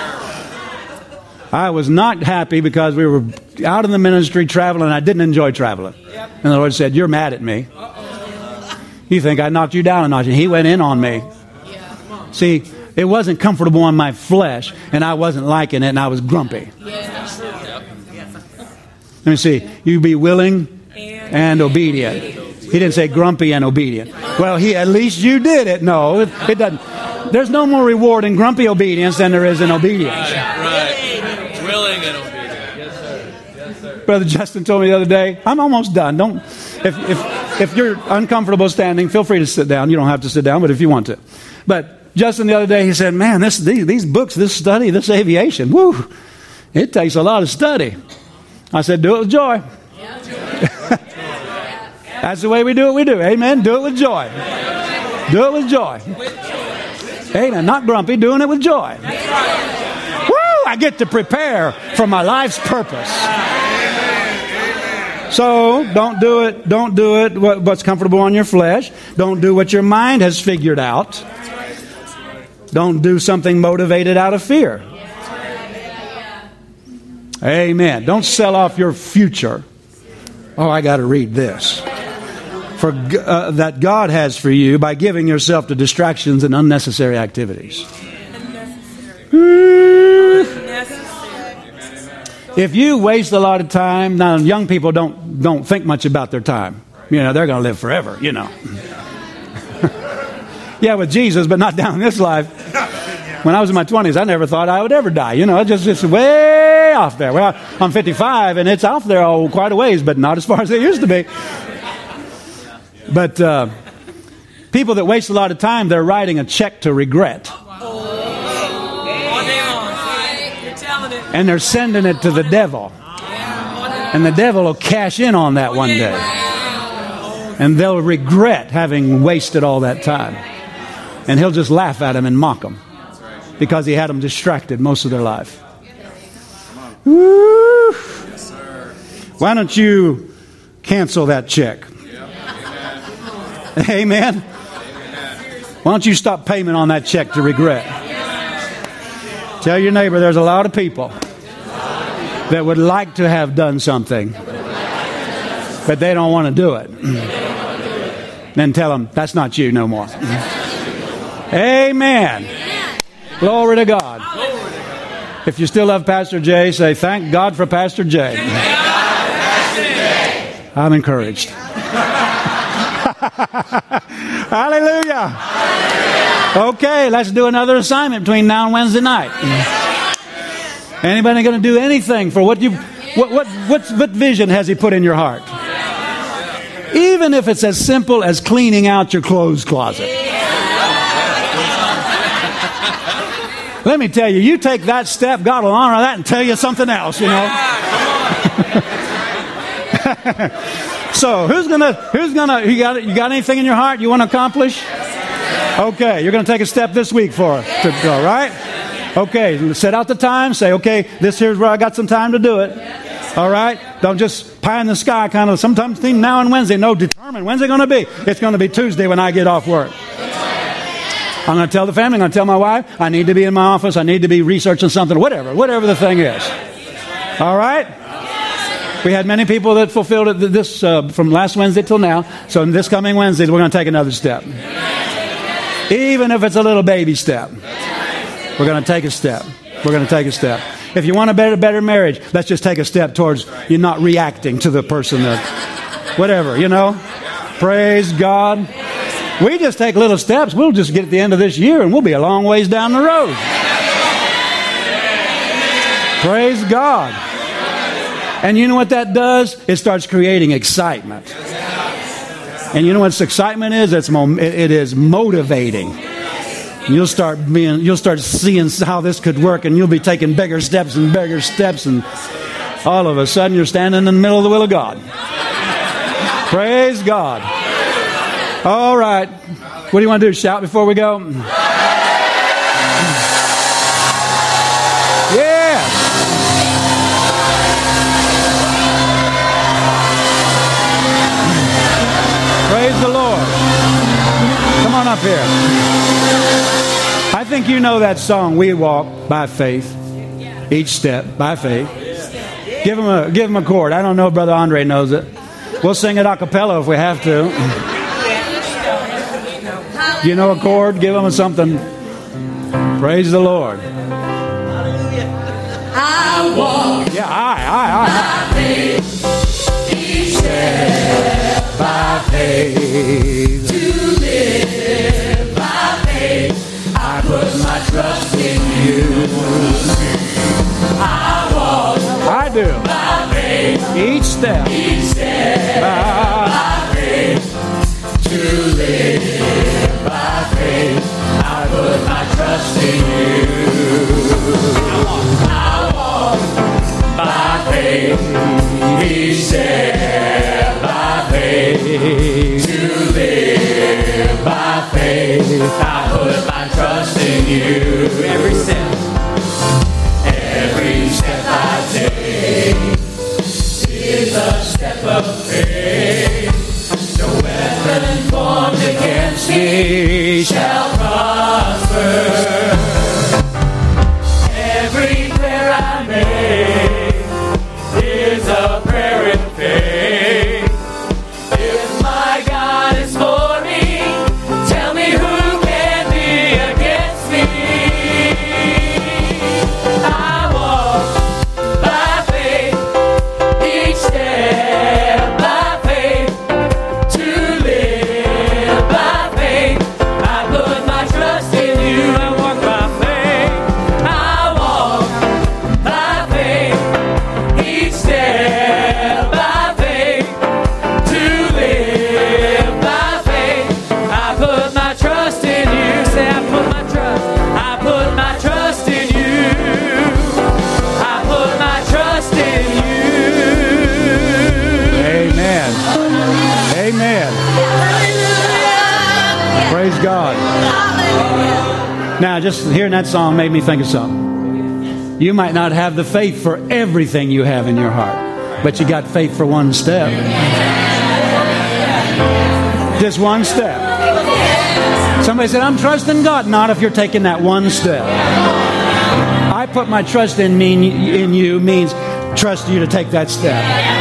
I was not happy because we were out in the ministry traveling. I didn't enjoy traveling. And the Lord said, "You're mad at me. You think I knocked you down a notch." And He went in on me. See, it wasn't comfortable on my flesh, and I wasn't liking it, and I was grumpy. Let me see. You be willing and obedient. He didn't say grumpy and obedient. Well, he at least you did it. No, it, it doesn't. There's no more reward in grumpy obedience than there is in obedience. Right. Willing and obedient. Yes, sir. Yes, sir. Brother Justin told me the other day, I'm almost done. Don't if if if you're uncomfortable standing, feel free to sit down. You don't have to sit down, but if you want to. But Justin the other day, he said, man, this these, these books, this study, this aviation, woo, it takes a lot of study. I said, do it with joy. That's the way we do it, we do. Amen. Do it with joy. Do it with joy. Amen. Not grumpy, doing it with joy. Woo! I get to prepare for my life's purpose. So don't do it. Don't do it what's comfortable on your flesh. Don't do what your mind has figured out. Don't do something motivated out of fear. Amen. Don't sell off your future. Oh, I got to read this. For uh, that God has for you by giving yourself to distractions and unnecessary activities. If you waste a lot of time, now young people don't don't think much about their time. You know, they're going to live forever, you know. Yeah, with Jesus, but not down in this life. When I was in my twenties, I never thought I would ever die. You know, it's just, just way off there. Well, I'm fifty-five, and it's off there oh, quite a ways, but not as far as it used to be. But uh, people that waste a lot of time, they're writing a check to regret. And they're sending it to the devil. And the devil will cash in on that one day. And they'll regret having wasted all that time. And he'll just laugh at them and mock them. Because he had them distracted most of their life. Woo. Why don't you cancel that check? Amen. Why don't you stop payment on that check to regret? Tell your neighbor there's a lot of people that would like to have done something, but they don't want to do it. Then tell them that's not you no more. Amen. Glory to God. If you still love Pastor Jay, say thank God for Pastor Jay. I'm encouraged. Hallelujah. Okay, let's do another assignment between now and Wednesday night. Anybody going to do anything for what you what what what what vision has he put in your heart? Even if it's as simple as cleaning out your clothes closet. Let me tell you, you take that step, God will honor that and tell you something else, you know. So who's gonna who's gonna you got you got anything in your heart you want to accomplish? Okay, you're gonna take a step this week for it. To go, right? Okay, set out the time. Say, okay, this here's where I got some time to do it. All right, don't just pie in the sky kind of. Sometimes think now and Wednesday. No, determine when's it going to be. It's going to be Tuesday when I get off work. I'm going to tell the family. I'm going to tell my wife. I need to be in my office. I need to be researching something. Whatever, whatever the thing is. All right. We had many people that fulfilled it this uh, from last Wednesday till now. So this coming Wednesday, we're going to take another step. Even if it's a little baby step, we're going to take a step. We're going to take a step. If you want a better, better marriage, let's just take a step towards you not reacting to the person that, whatever, you know. Praise God. We just take little steps. We'll just get at the end of this year and we'll be a long ways down the road. Praise God. And you know what that does? It starts creating excitement. And you know what excitement is? It's mo- it is motivating. And you'll start being, you'll start seeing how this could work, and you'll be taking bigger steps and bigger steps, and all of a sudden you're standing in the middle of the will of God. Praise God. All right. What do you want to do? Shout before we go? Yeah. Praise the Lord. Come on up here. I think you know that song, We Walk by Faith. Each step by faith. Give him a give him a chord. I don't know if Brother Andre knows it. We'll sing it a cappella if we have to. You know a chord? Give him something. Praise the Lord. I walk Yeah, I, I, I. by faith, each step by faith. To live by faith. I put my trust in you. I walk I do. by faith. Each step. Each step by, by faith. to live by faith. I put my trust in you. I walk By faith. Each step by faith. To live by faith. I put my trust in you. Every step. Every step I take is a step of faith. No weapon formed against me shall prosper. Every prayer I make is a prayer in faith. If my God is for me, tell me who can be against me. I walk by faith, each step by faith. To live by faith, I put my trust in you. I walk by faith. I walk by faith, each step by faith. To live by faith, I put my trust in you. Say, I put my trust, I put my trust in you. I put my trust in you. Amen. Amen. Praise God. Now, just hearing that song made me think of something. You might not have the faith for everything you have in your heart, but you got faith for one step. Just one step. Somebody said, I'm trusting God. Not if you're taking that one step. I put my trust in me in you means trust you to take that step.